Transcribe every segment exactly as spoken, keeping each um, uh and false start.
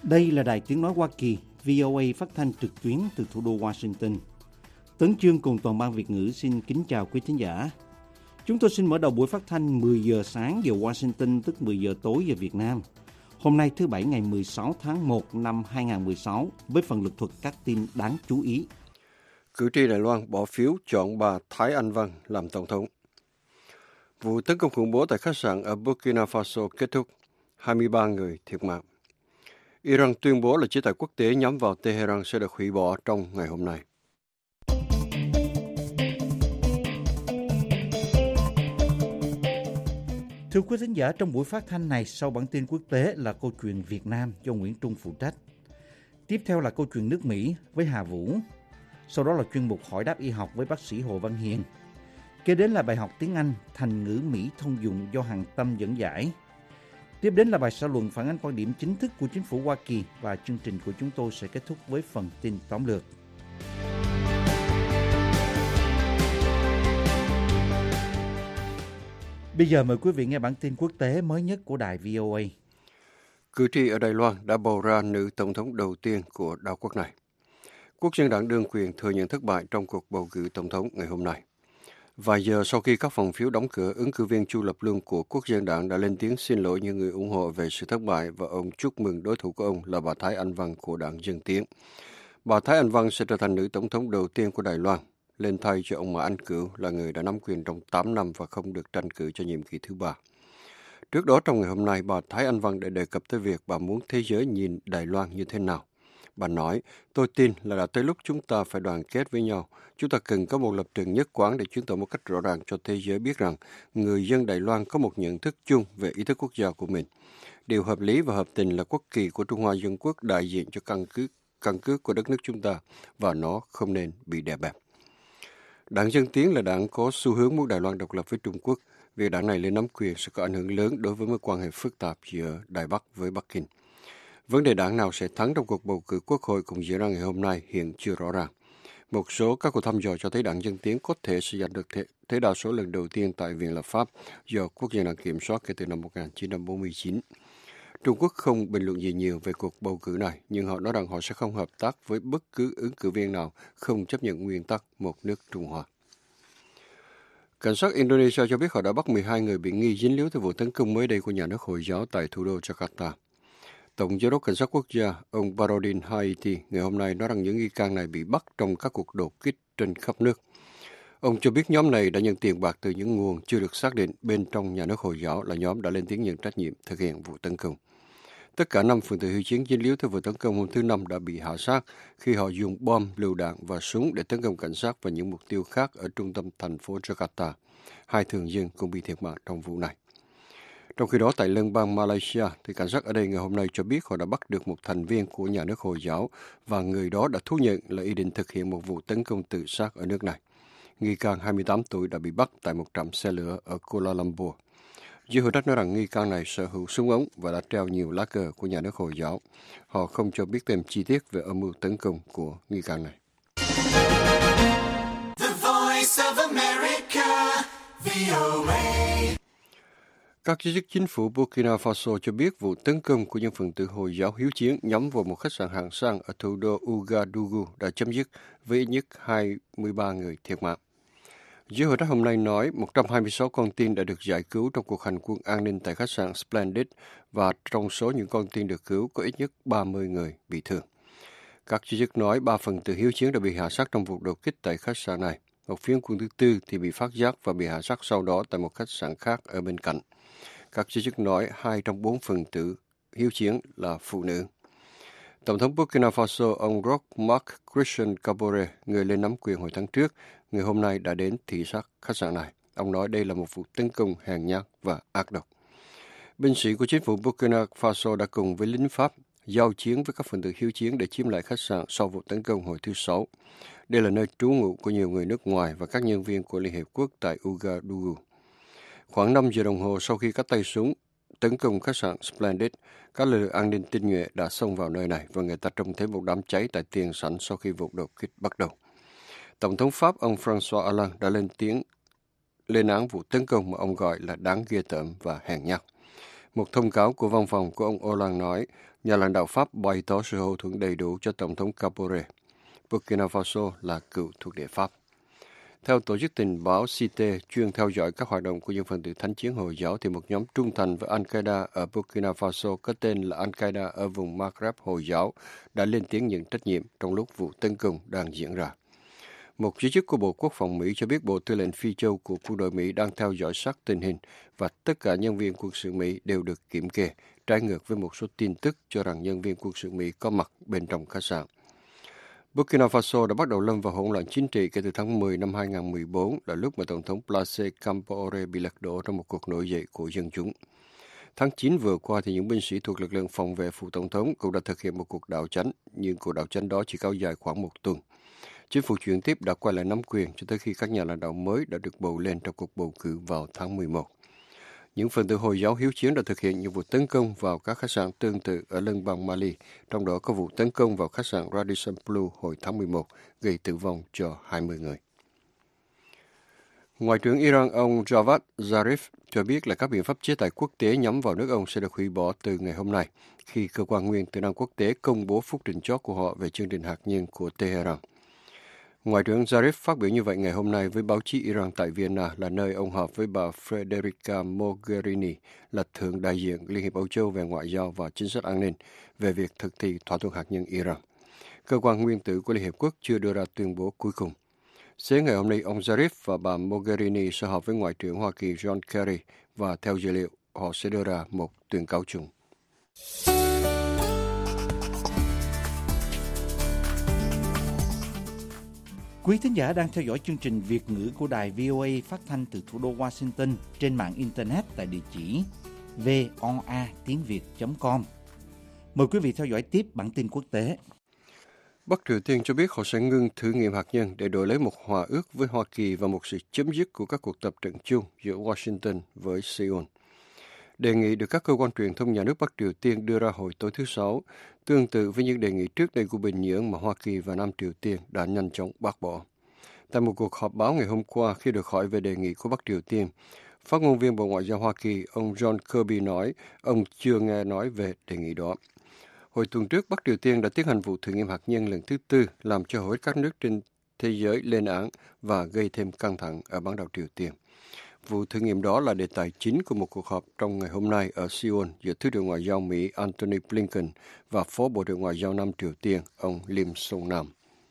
Đây là Đài Tiếng Nói Hoa Kỳ, vê o a phát thanh trực tuyến từ thủ đô Washington. Tấn Chương cùng toàn ban Việt ngữ xin kính chào quý thính giả. Chúng tôi xin mở đầu buổi phát thanh mười giờ sáng giờ Washington, tức mười giờ tối giờ Việt Nam. Hôm nay thứ Bảy ngày mười sáu tháng một năm hai nghìn không trăm mười sáu với phần lược thuật các tin đáng chú ý. Cử tri Đài Loan bỏ phiếu chọn bà Thái Anh Văn làm tổng thống. Vụ tấn công khủng bố tại khách sạn ở Burkina Faso kết thúc, hai mươi ba người thiệt mạng. Iran tuyên bố là chế tài quốc tế nhắm vào Tehran sẽ được hủy bỏ trong ngày hôm nay. Thưa quý thính giả, trong buổi phát thanh này, sau bản tin quốc tế là câu chuyện Việt Nam do Nguyễn Trung phụ trách. Tiếp theo là câu chuyện nước Mỹ với Hà Vũ. Sau đó là chuyên mục hỏi đáp y học với bác sĩ Hồ Văn Hiền. Kế đến là bài học tiếng Anh thành ngữ Mỹ thông dụng do Hằng Tâm dẫn giải. Tiếp đến là bài xã luận phản ánh quan điểm chính thức của chính phủ Hoa Kỳ và chương trình của chúng tôi sẽ kết thúc với phần tin tóm lược. Bây giờ mời quý vị nghe bản tin quốc tế mới nhất của đài vê o a. Cử tri ở Đài Loan đã bầu ra nữ tổng thống đầu tiên của đảo quốc này. Quốc dân đảng đương quyền thừa nhận thất bại trong cuộc bầu cử tổng thống ngày hôm nay. Vài giờ sau khi các phòng phiếu đóng cửa, ứng cử viên Chu Lập Lương của Quốc dân đảng đã lên tiếng xin lỗi những người ủng hộ về sự thất bại và ông chúc mừng đối thủ của ông là bà Thái Anh Văn của đảng Dân Tiến. Bà Thái Anh Văn sẽ trở thành nữ tổng thống đầu tiên của Đài Loan, lên thay cho ông Mã Anh Cửu là người đã nắm quyền trong tám năm và không được tranh cử cho nhiệm kỳ thứ ba. Trước đó trong ngày hôm nay, bà Thái Anh Văn đã đề cập tới việc bà muốn thế giới nhìn Đài Loan như thế nào. Bà nói, tôi tin là đã tới lúc chúng ta phải đoàn kết với nhau. Chúng ta cần có một lập trường nhất quán để chứng tỏ một cách rõ ràng cho thế giới biết rằng người dân Đài Loan có một nhận thức chung về ý thức quốc gia của mình. Điều hợp lý và hợp tình là quốc kỳ của Trung Hoa Dân Quốc đại diện cho căn cứ, căn cứ của đất nước chúng ta và nó không nên bị đè bẹp. Đảng Dân Tiến là đảng có xu hướng muốn Đài Loan độc lập với Trung Quốc. Việc đảng này lên nắm quyền sẽ có ảnh hưởng lớn đối với mối quan hệ phức tạp giữa Đài Bắc với Bắc Kinh. Vấn đề đảng nào sẽ thắng trong cuộc bầu cử quốc hội cũng diễn ra ngày hôm nay hiện chưa rõ ràng. Một số các cuộc thăm dò cho thấy đảng Dân Tiến có thể sẽ giành được thế, thế đa số lần đầu tiên tại Viện Lập pháp do Quốc dân đảng kiểm soát kể từ năm một nghìn chín trăm bốn mươi chín. Trung Quốc không bình luận gì nhiều về cuộc bầu cử này, nhưng họ nói rằng họ sẽ không hợp tác với bất cứ ứng cử viên nào không chấp nhận nguyên tắc một nước Trung Hoa. Cảnh sát Indonesia cho biết họ đã bắt mười hai người bị nghi dính líu tới vụ tấn công mới đây của nhà nước Hồi giáo tại thủ đô Jakarta. Tổng giám đốc cảnh sát quốc gia, ông Barodin Haiti, ngày hôm nay nói rằng những nghi can này bị bắt trong các cuộc đột kích trên khắp nước. Ông cho biết nhóm này đã nhận tiền bạc từ những nguồn chưa được xác định bên trong nhà nước Hồi giáo là nhóm đã lên tiếng nhận trách nhiệm thực hiện vụ tấn công. Tất cả năm phần tử hữu chiến dính líu tới vụ tấn công hôm thứ Năm đã bị hạ sát khi họ dùng bom, lựu đạn và súng để tấn công cảnh sát và những mục tiêu khác ở trung tâm thành phố Jakarta. Hai thường dân cũng bị thiệt mạng trong vụ này. Trong khi đó, tại liên bang Malaysia, thì cảnh sát ở đây ngày hôm nay cho biết họ đã bắt được một thành viên của nhà nước Hồi giáo và người đó đã thú nhận là ý định thực hiện một vụ tấn công tự sát ở nước này. Nghi can hai mươi tám tuổi đã bị bắt tại một trạm xe lửa ở Kuala Lumpur. Giới hữu trách nói rằng nghi can này sở hữu súng ống và đã treo nhiều lá cờ của nhà nước Hồi giáo. Họ không cho biết thêm chi tiết về âm mưu tấn công của nghi can này. The Voice of America, vê o a. Các giới chức chính phủ Burkina Faso cho biết vụ tấn công của những phần tử Hồi giáo hiếu chiến nhắm vào một khách sạn hạng sang ở thủ đô Ouagadougou đã chấm dứt với ít nhất hai mươi ba người thiệt mạng. Giới hữu trách hôm nay nói một trăm hai mươi sáu con tin đã được giải cứu trong cuộc hành quân an ninh tại khách sạn Splendid và trong số những con tin được cứu có ít nhất ba mươi người bị thương. Các giới chức nói ba phần tử hiếu chiến đã bị hạ sát trong vụ đột kích tại khách sạn này. Một phiến quân thứ tư thì bị phát giác và bị hạ sát sau đó tại một khách sạn khác ở bên cạnh. Các giới chức nói hai trong bốn phần tử hiếu chiến là phụ nữ. Tổng thống Burkina Faso ông Roch Marc Christian Kabore, người lên nắm quyền hồi tháng trước, người hôm nay đã đến thị sát khách sạn này. Ông nói đây là một vụ tấn công hèn nhát và ác độc. Binh sĩ của chính phủ Burkina Faso đã cùng với lính Pháp giao chiến với các phần tử hiếu chiến để chiếm lại khách sạn sau vụ tấn công hồi thứ Sáu. Đây là nơi trú ngụ của nhiều người nước ngoài và các nhân viên của Liên Hiệp Quốc tại Ouagadougou. Khoảng năm giờ đồng hồ sau khi các tay súng tấn công khách sạn Splendid, các lực lượng an ninh tinh nhuệ đã xông vào nơi này và người ta trông thấy một đám cháy tại tiền sảnh sau khi vụ đột kích bắt đầu. Tổng thống Pháp ông François Hollande đã lên tiếng lên án vụ tấn công mà ông gọi là đáng ghê tởm và hèn nhát. Một thông cáo của văn phòng của ông Hollande nói, nhà lãnh đạo Pháp bày tỏ sự hậu thuẫn đầy đủ cho Tổng thống Kabore. Burkina Faso là cựu thuộc địa Pháp. Theo tổ chức tình báo xê tê chuyên theo dõi các hoạt động của những phần tử thánh chiến Hồi giáo, thì một nhóm trung thành với Al-Qaeda ở Burkina Faso có tên là Al-Qaeda ở vùng Maghreb Hồi giáo đã lên tiếng nhận trách nhiệm trong lúc vụ tấn công đang diễn ra. Một chỉ trích của Bộ Quốc phòng Mỹ cho biết Bộ Tư lệnh Phi Châu của quân đội Mỹ đang theo dõi sát tình hình và tất cả nhân viên quân sự Mỹ đều được kiểm kê, trái ngược với một số tin tức cho rằng nhân viên quân sự Mỹ có mặt bên trong khách sạn. Burkina Faso đã bắt đầu lâm vào hỗn loạn chính trị kể từ tháng mười năm hai nghìn không trăm mười bốn, là lúc mà Tổng thống Blaise Compaoré bị lật đổ trong một cuộc nổi dậy của dân chúng. Tháng chín vừa qua, thì những binh sĩ thuộc lực lượng phòng vệ phủ Tổng thống cũng đã thực hiện một cuộc đảo chánh, nhưng cuộc đảo chánh đó chỉ kéo dài khoảng một tuần. Chính phủ chuyển tiếp đã quay lại nắm quyền cho tới khi các nhà lãnh đạo mới đã được bầu lên trong cuộc bầu cử vào tháng mười một. Những phần tử Hồi giáo hiếu chiến đã thực hiện những vụ tấn công vào các khách sạn tương tự ở lân bang Mali, trong đó có vụ tấn công vào khách sạn Radisson Blu hồi tháng mười một, gây tử vong cho hai mươi người. Ngoại trưởng Iran ông Javad Zarif cho biết là các biện pháp chế tài quốc tế nhắm vào nước ông sẽ được hủy bỏ từ ngày hôm nay, khi Cơ quan Nguyên tử năng quốc tế công bố phúc trình chót của họ về chương trình hạt nhân của Tehran. Ngoại trưởng Zarif phát biểu như vậy ngày hôm nay với báo chí Iran tại Vienna, là nơi ông họp với bà Federica Mogherini, là Thượng đại diện Liên hiệp Âu Châu về ngoại giao và chính sách an ninh, về việc thực thi thỏa thuận hạt nhân Iran. Cơ quan nguyên tử của Liên hiệp quốc chưa đưa ra tuyên bố cuối cùng. Sáng ngày hôm nay, ông Zarif và bà Mogherini sẽ họp với Ngoại trưởng Hoa Kỳ John Kerry và theo dữ liệu, họ sẽ đưa ra một tuyên cáo chung. Quý thính giả đang theo dõi chương trình Việt ngữ của đài vê o a phát thanh từ thủ đô Washington trên mạng Internet tại địa chỉ voa tiếng việt chấm com. Mời quý vị theo dõi tiếp bản tin quốc tế. Bắc Triều Tiên cho biết họ sẽ ngưng thử nghiệm hạt nhân để đổi lấy một hòa ước với Hoa Kỳ và một sự chấm dứt của các cuộc tập trận chung giữa Washington với Seoul. Đề nghị được các cơ quan truyền thông nhà nước Bắc Triều Tiên đưa ra hồi tối thứ Sáu, tương tự với những đề nghị trước đây của Bình Nhưỡng mà Hoa Kỳ và Nam Triều Tiên đã nhanh chóng bác bỏ. Tại một cuộc họp báo ngày hôm qua, khi được hỏi về đề nghị của Bắc Triều Tiên, phát ngôn viên Bộ Ngoại giao Hoa Kỳ, ông John Kirby nói ông chưa nghe nói về đề nghị đó. Hồi tuần trước, Bắc Triều Tiên đã tiến hành vụ thử nghiệm hạt nhân lần thứ tư, làm cho hầu hết các nước trên thế giới lên án và gây thêm căng thẳng ở bán đảo Triều Tiên. Vụ thử nghiệm đó là đề tài chính của một cuộc họp trong ngày hôm nay ở Seoul giữa Thứ trưởng Ngoại giao Mỹ Antony Blinken và Phó Bộ trưởng Ngoại giao Nam Triều Tiên, ông Lim Song Nam.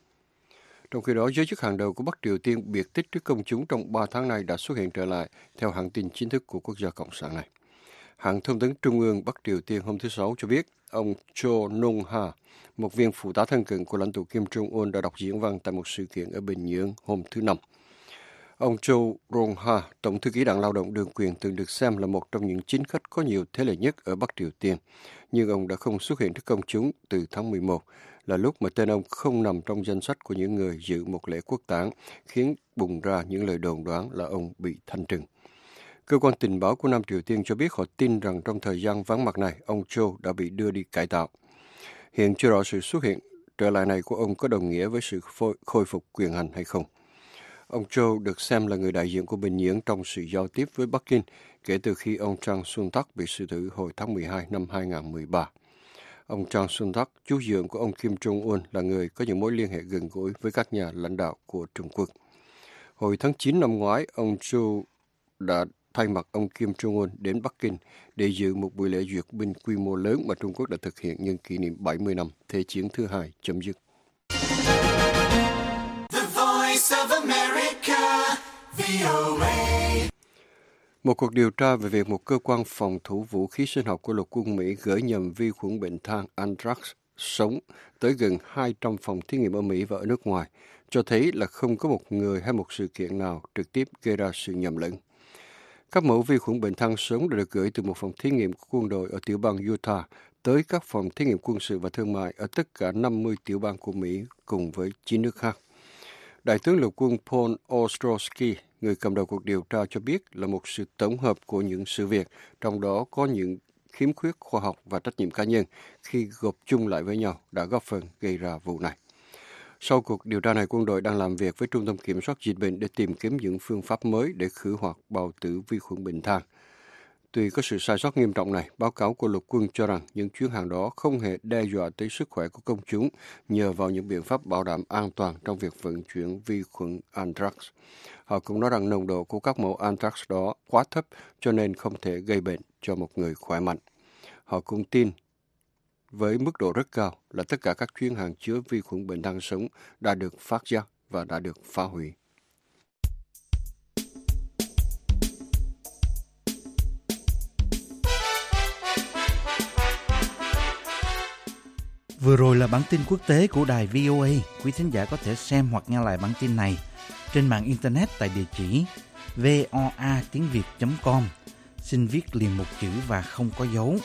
Trong khi đó, giới chức hàng đầu của Bắc Triều Tiên biệt tích trước công chúng trong ba tháng nay đã xuất hiện trở lại, theo hãng tin chính thức của quốc gia Cộng sản này. Hãng thông tấn Trung ương Bắc Triều Tiên hôm thứ Sáu cho biết, ông Cho Nong-ha, một viên phụ tá thân cận của lãnh tụ Kim Jong-un, đã đọc diễn văn tại một sự kiện ở Bình Nhưỡng hôm thứ Năm. Ông Cho Rong-ha, Tổng thư ký Đảng Lao động Đương quyền, từng được xem là một trong những chính khách có nhiều thế lực nhất ở Bắc Triều Tiên, nhưng ông đã không xuất hiện trước công chúng từ tháng mười một, là lúc mà tên ông không nằm trong danh sách của những người dự một lễ quốc táng, khiến bùng ra những lời đồn đoán là ông bị thanh trừng. Cơ quan tình báo của Nam Triều Tiên cho biết họ tin rằng trong thời gian vắng mặt này, ông Cho đã bị đưa đi cải tạo. Hiện chưa rõ sự xuất hiện trở lại này của ông có đồng nghĩa với sự khôi phục quyền hành hay không. Ông Cho được xem là người đại diện của Bình Nhưỡng trong sự giao tiếp với Bắc Kinh kể từ khi ông Chang Sun-tak bị xử tử hồi tháng mười hai năm hai nghìn không trăm mười ba. Ông Chang Sun-tak, chú dượng của ông Kim Jong-un, là người có những mối liên hệ gần gũi với các nhà lãnh đạo của Trung Quốc. Hồi tháng chín năm ngoái, ông Cho đã thay mặt ông Kim Jong-un đến Bắc Kinh để dự một buổi lễ duyệt binh quy mô lớn mà Trung Quốc đã thực hiện nhân kỷ niệm bảy mươi năm Thế chiến thứ hai chấm dứt. Một cuộc điều tra về việc một cơ quan phòng thủ vũ khí sinh học của lục quân Mỹ gửi nhầm vi khuẩn bệnh than anthrax sống tới gần hai trăm phòng thí nghiệm ở Mỹ và ở nước ngoài cho thấy là không có một người hay một sự kiện nào trực tiếp gây ra sự nhầm lẫn. Các mẫu vi khuẩn bệnh than sống đã được gửi từ một phòng thí nghiệm của quân đội ở tiểu bang Utah tới các phòng thí nghiệm quân sự và thương mại ở tất cả năm mươi tiểu bang của Mỹ cùng với chín nước khác. Đại tướng lục quân Paul Ostrowski, người cầm đầu cuộc điều tra, cho biết là một sự tổng hợp của những sự việc, trong đó có những khiếm khuyết khoa học và trách nhiệm cá nhân khi gộp chung lại với nhau đã góp phần gây ra vụ này. Sau cuộc điều tra này, quân đội đang làm việc với Trung tâm Kiểm soát Dịch bệnh để tìm kiếm những phương pháp mới để khử hoạt bào tử vi khuẩn bệnh than. Tuy có sự sai sót nghiêm trọng này, báo cáo của lục quân cho rằng những chuyến hàng đó không hề đe dọa tới sức khỏe của công chúng nhờ vào những biện pháp bảo đảm an toàn trong việc vận chuyển vi khuẩn anthrax. Họ cũng nói rằng nồng độ của các mẫu anthrax đó quá thấp cho nên không thể gây bệnh cho một người khỏe mạnh. Họ cũng tin với mức độ rất cao là tất cả các chuyến hàng chứa vi khuẩn bệnh đang sống đã được phát giác và đã được phá hủy. Vừa rồi là bản tin quốc tế của đài vê o a. Quý thính giả có thể xem hoặc nghe lại bản tin này trên mạng Internet tại địa chỉ voa tiếng việt chấm com. Xin viết liền một chữ và không có dấu.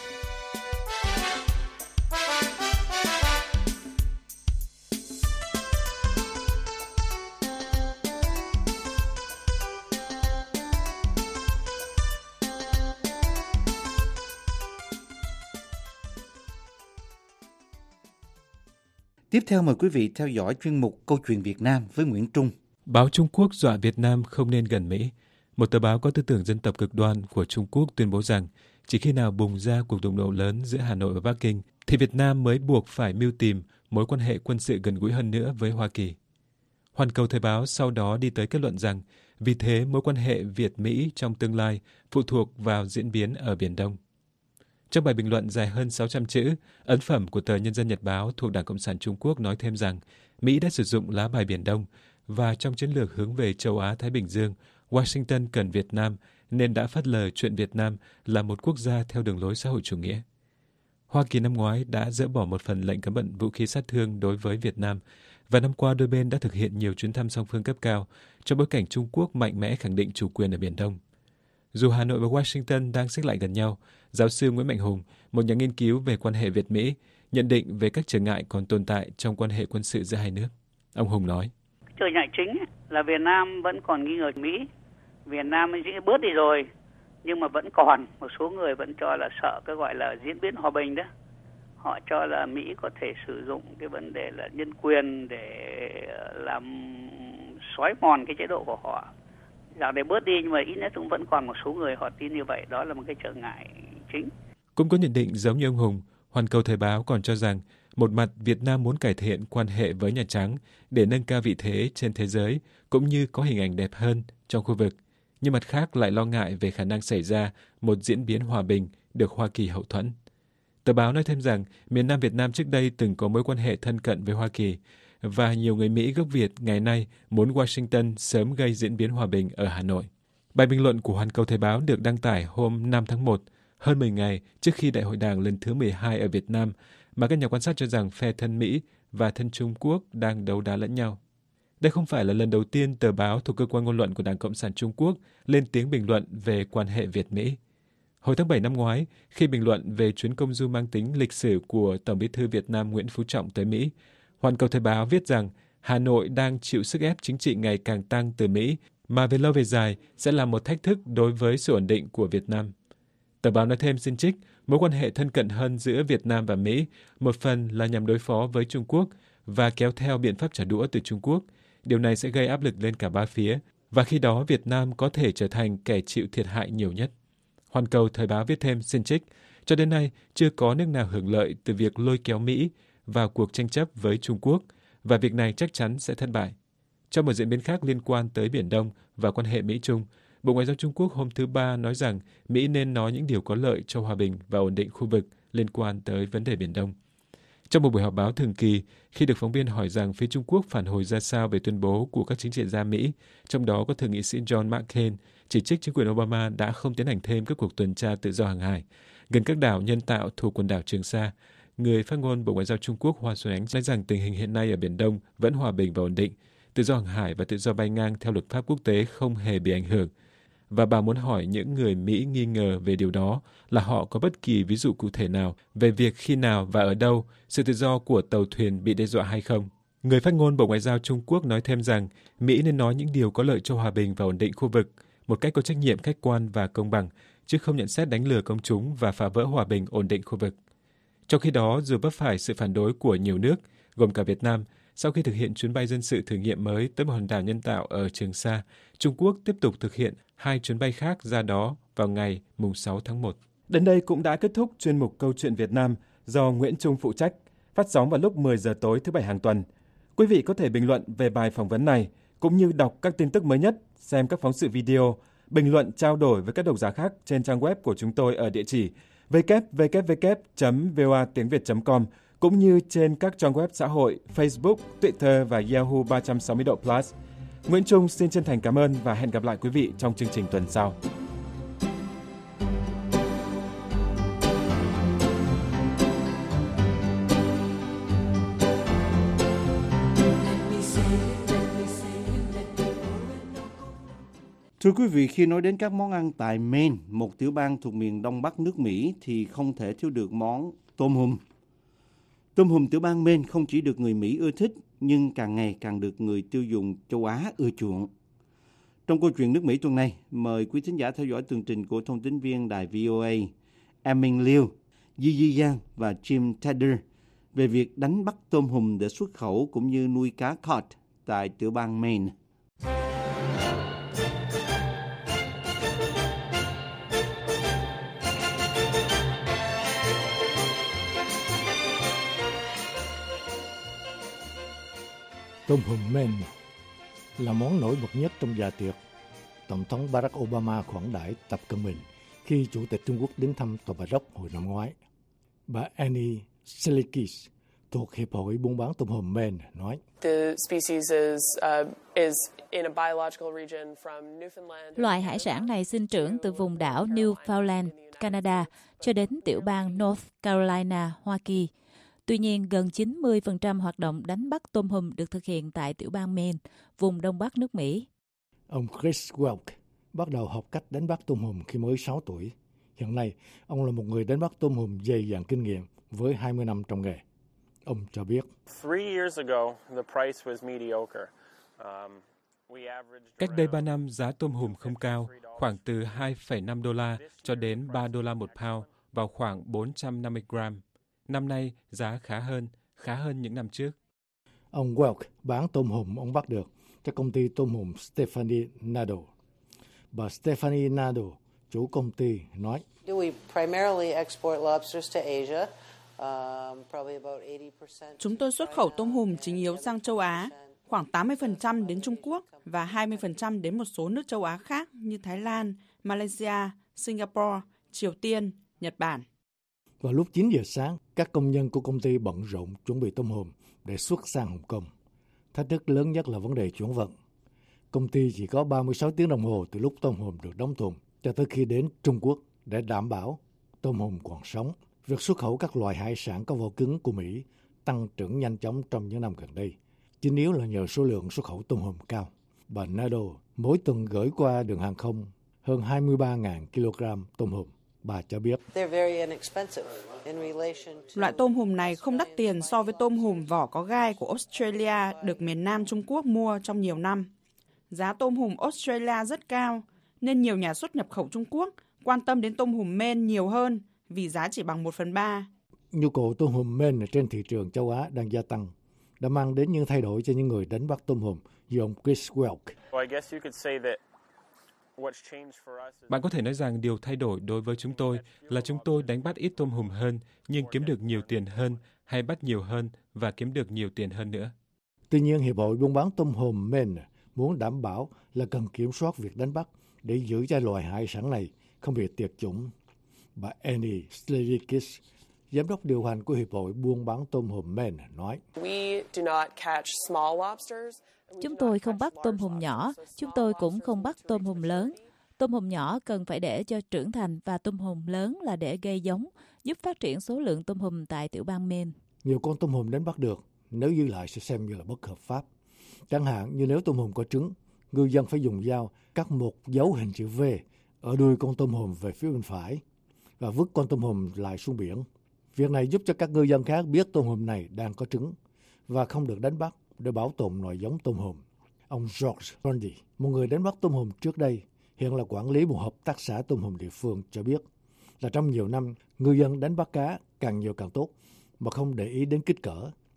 Tiếp theo mời quý vị theo dõi chuyên mục Câu chuyện Việt Nam với Nguyễn Trung. Báo Trung Quốc dọa Việt Nam không nên gần Mỹ. Một tờ báo có tư tưởng dân tộc cực đoan của Trung Quốc tuyên bố rằng chỉ khi nào bùng ra cuộc đụng độ lớn giữa Hà Nội và Bắc Kinh thì Việt Nam mới buộc phải mưu tìm mối quan hệ quân sự gần gũi hơn nữa với Hoa Kỳ. Hoàn Cầu Thời báo sau đó đi tới kết luận rằng vì thế mối quan hệ Việt-Mỹ trong tương lai phụ thuộc vào diễn biến ở Biển Đông. Trong bài bình luận dài hơn sáu trăm chữ, ấn phẩm của tờ Nhân dân Nhật báo thuộc Đảng Cộng sản Trung Quốc nói thêm rằng Mỹ đã sử dụng lá bài Biển Đông và trong chiến lược hướng về châu Á-Thái Bình Dương, Washington cần Việt Nam nên đã phớt lờ chuyện Việt Nam là một quốc gia theo đường lối xã hội chủ nghĩa. Hoa Kỳ năm ngoái đã dỡ bỏ một phần lệnh cấm vận vũ khí sát thương đối với Việt Nam và năm qua đôi bên đã thực hiện nhiều chuyến thăm song phương cấp cao trong bối cảnh Trung Quốc mạnh mẽ khẳng định chủ quyền ở Biển Đông. Dù Hà Nội và Washington đang xích lại gần nhau, giáo sư Nguyễn Mạnh Hùng, một nhà nghiên cứu về quan hệ Việt-Mỹ, nhận định về các trở ngại còn tồn tại trong quan hệ quân sự giữa hai nước. Ông Hùng nói: Trở ngại chính là Việt Nam vẫn còn nghi ngờ Mỹ. Việt Nam chỉ bớt đi rồi, nhưng mà vẫn còn một số người vẫn cho là sợ cái gọi là diễn biến hòa bình đó. Họ cho là Mỹ có thể sử dụng cái vấn đề là nhân quyền để làm xói mòn cái chế độ của họ. Dạo này bớt đi nhưng mà ít nhất cũng vẫn còn một số người họ tin như vậy, đó là một cái trở ngại chính. Cũng có nhận định giống như ông Hùng, Hoàn Cầu Thời báo còn cho rằng một mặt Việt Nam muốn cải thiện quan hệ với Nhà Trắng để nâng cao vị thế trên thế giới cũng như có hình ảnh đẹp hơn trong khu vực, nhưng mặt khác lại lo ngại về khả năng xảy ra một diễn biến hòa bình được Hoa Kỳ hậu thuẫn. Tờ báo nói thêm rằng miền Nam Việt Nam trước đây từng có mối quan hệ thân cận với Hoa Kỳ và nhiều người Mỹ gốc Việt ngày nay muốn Washington sớm gây diễn biến hòa bình ở Hà Nội. Bài bình luận của Hoàn Cầu Thời báo được đăng tải hôm năm tháng một, hơn mười ngày trước khi Đại hội Đảng lần thứ mười hai ở Việt Nam, mà các nhà quan sát cho rằng phe thân Mỹ và thân Trung Quốc đang đấu đá lẫn nhau. Đây không phải là lần đầu tiên tờ báo thuộc cơ quan ngôn luận của Đảng Cộng sản Trung Quốc lên tiếng bình luận về quan hệ Việt-Mỹ. Hồi tháng bảy năm ngoái, khi bình luận về chuyến công du mang tính lịch sử của Tổng Bí thư Việt Nam Nguyễn Phú Trọng tới Mỹ, Hoàn Cầu Thời báo viết rằng Hà Nội đang chịu sức ép chính trị ngày càng tăng từ Mỹ, mà về lâu về dài sẽ là một thách thức đối với sự ổn định của Việt Nam. Tờ báo nói thêm xin trích, mối quan hệ thân cận hơn giữa Việt Nam và Mỹ một phần là nhằm đối phó với Trung Quốc và kéo theo biện pháp trả đũa từ Trung Quốc. Điều này sẽ gây áp lực lên cả ba phía, và khi đó Việt Nam có thể trở thành kẻ chịu thiệt hại nhiều nhất. Hoàn Cầu Thời báo viết thêm xin trích, cho đến nay chưa có nước nào hưởng lợi từ việc lôi kéo Mỹ vào cuộc tranh chấp với Trung Quốc, và việc này chắc chắn sẽ thất bại. Trong một diễn biến khác liên quan tới Biển Đông và quan hệ Mỹ-Trung, Bộ Ngoại giao Trung Quốc hôm thứ Ba nói rằng Mỹ nên nói những điều có lợi cho hòa bình và ổn định khu vực liên quan tới vấn đề Biển Đông. Trong một buổi họp báo thường kỳ, khi được phóng viên hỏi rằng phía Trung Quốc phản hồi ra sao về tuyên bố của các chính trị gia Mỹ, trong đó có Thượng nghị sĩ John McCain, chỉ trích chính quyền Obama đã không tiến hành thêm các cuộc tuần tra tự do hàng hải gần các đảo nhân tạo thuộc quần đảo Trường Sa, người phát ngôn Bộ Ngoại giao Trung Quốc Hoa Xuân Ánh nói rằng tình hình hiện nay ở Biển Đông vẫn hòa bình và ổn định, tự do hàng hải và tự do bay ngang theo luật pháp quốc tế không hề bị ảnh hưởng. Và bà muốn hỏi những người Mỹ nghi ngờ về điều đó là họ có bất kỳ ví dụ cụ thể nào về việc khi nào và ở đâu sự tự do của tàu thuyền bị đe dọa hay không. Người phát ngôn Bộ Ngoại giao Trung Quốc nói thêm rằng Mỹ nên nói những điều có lợi cho hòa bình và ổn định khu vực một cách có trách nhiệm, khách quan và công bằng, chứ không nhận xét đánh lừa công chúng và phá vỡ hòa bình ổn định khu vực. Trong khi đó, dù vấp phải sự phản đối của nhiều nước, gồm cả Việt Nam, Sau khi thực hiện chuyến bay dân sự thử nghiệm mới tới một hòn đảo nhân tạo ở Trường Sa, Trung Quốc tiếp tục thực hiện hai chuyến bay khác ra đó vào ngày mùng sáu tháng một. Đến đây cũng đã kết thúc chuyên mục Câu chuyện Việt Nam do Nguyễn Trung phụ trách, phát sóng vào lúc mười giờ tối thứ Bảy hàng tuần. Quý vị có thể bình luận về bài phỏng vấn này, cũng như đọc các tin tức mới nhất, xem các phóng sự video, bình luận trao đổi với các độc giả khác trên trang web của chúng tôi ở địa chỉ w w w chấm v o a tiếng việt chấm com, cũng như trên các trang web xã hội Facebook, Twitter và Yahoo ba trăm sáu mươi độ Plus. Nguyễn Trung xin chân thành cảm ơn và hẹn gặp lại quý vị trong chương trình tuần sau. Thưa quý vị, khi nói đến các món ăn tại Maine, một tiểu bang thuộc miền Đông Bắc nước Mỹ, thì không thể thiếu được món tôm hùm. Tôm hùm tiểu bang Maine không chỉ được người Mỹ ưa thích, nhưng càng ngày càng được người tiêu dùng châu Á ưa chuộng. Trong câu chuyện nước Mỹ tuần này, mời quý thính giả theo dõi tường trình của thông tín viên đài vê o a, Emin Liu, Yi Yi Yang và Jim Tedder về việc đánh bắt tôm hùm để xuất khẩu cũng như nuôi cá cod tại tiểu bang Maine. Tôm hùm Maine là món nổi bật nhất trong dạ tiệc Tổng thống Barack Obama khoản đãi Tập Cận Bình khi Chủ tịch Trung Quốc đến thăm Tòa Bạch Ốc hồi năm ngoái. Bà Annie Selikis thuộc Hiệp hội buôn bán tôm hùm Maine nói: Loại hải sản này sinh trưởng từ vùng đảo Newfoundland, Canada, cho đến tiểu bang North Carolina, Hoa Kỳ. Tuy nhiên, gần chín mươi phần trăm hoạt động đánh bắt tôm hùm được thực hiện tại tiểu bang Maine, vùng Đông Bắc nước Mỹ. Ông Chris Welk bắt đầu học cách đánh bắt tôm hùm khi mới sáu tuổi. Hiện nay, ông là một người đánh bắt tôm hùm dày dặn kinh nghiệm với hai mươi năm trong nghề. Ông cho biết: Cách đây ba năm, giá tôm hùm không cao, khoảng từ hai phẩy năm đô la cho đến ba đô la một pound, vào khoảng bốn trăm năm mươi gram. Năm nay, giá khá hơn, khá hơn những năm trước. Ông Welk bán tôm hùm ông bắt được cho công ty tôm hùm Stephanie Nadeau. Bà Stephanie Nadeau, chủ công ty, nói: Chúng tôi xuất khẩu tôm hùm chính yếu sang châu Á, khoảng tám mươi phần trăm đến Trung Quốc và hai mươi phần trăm đến một số nước châu Á khác như Thái Lan, Malaysia, Singapore, Triều Tiên, Nhật Bản. Vào lúc chín giờ sáng, các công nhân của công ty bận rộn chuẩn bị tôm hùm để xuất sang Hồng Kông. Thách thức lớn nhất là vấn đề chuyển vận. Công ty chỉ có ba mươi sáu tiếng đồng hồ từ lúc tôm hùm được đóng thùng cho tới khi đến Trung Quốc để đảm bảo tôm hùm còn sống. Việc xuất khẩu các loại hải sản có vỏ cứng của Mỹ tăng trưởng nhanh chóng trong những năm gần đây, chính yếu là nhờ số lượng xuất khẩu tôm hùm cao. Bà Nadeau mỗi tuần gửi qua đường hàng không hơn hai mươi ba nghìn kg tôm hùm. Bà cho biết: Loại tôm hùm này không đắt tiền so với tôm hùm vỏ có gai của Australia được miền Nam Trung Quốc mua trong nhiều năm. Giá tôm hùm Australia rất cao, nên nhiều nhà xuất nhập khẩu Trung Quốc quan tâm đến tôm hùm Maine nhiều hơn vì giá chỉ bằng một phần ba. Nhu cầu tôm hùm Maine trên thị trường châu Á đang gia tăng, đã mang đến những thay đổi cho những người đánh bắt tôm hùm như ông Chris Welk. Bạn có thể nói rằng điều thay đổi đối với chúng tôi là chúng tôi đánh bắt ít tôm hùm hơn, nhưng kiếm được nhiều tiền hơn, hay bắt nhiều hơn và kiếm được nhiều tiền hơn nữa. Tuy nhiên, Hiệp hội buôn bán tôm hùm Maine muốn đảm bảo là cần kiểm soát việc đánh bắt để giữ cho loài hải sản này không bị tuyệt chủng. Bà Annie Selikis, giám đốc điều hành của Hiệp hội buôn bán tôm hùm Maine, nói: Chúng tôi không bắt tôm hùm nhỏ, chúng tôi cũng không bắt tôm hùm lớn. Tôm hùm nhỏ cần phải để cho trưởng thành và tôm hùm lớn là để gây giống, giúp phát triển số lượng tôm hùm tại tiểu bang Maine. Nhiều con tôm hùm đánh bắt được, nếu giữ lại sẽ xem như là bất hợp pháp. Chẳng hạn như nếu tôm hùm có trứng, ngư dân phải dùng dao cắt một dấu hình chữ V ở đuôi con tôm hùm về phía bên phải và vứt con tôm hùm lại xuống biển. Việc này giúp cho các ngư dân khác biết tôm hùm này đang có trứng và không được đánh bắt để bảo tồn loài giống tôm hùm. Ông George Grundy, một người đánh bắt tôm hùm trước đây, hiện là quản lý một hợp tác xã tôm hùm địa phương, cho biết là trong nhiều năm, ngư dân đánh bắt cá càng nhiều càng tốt mà không để ý đến kích cỡ.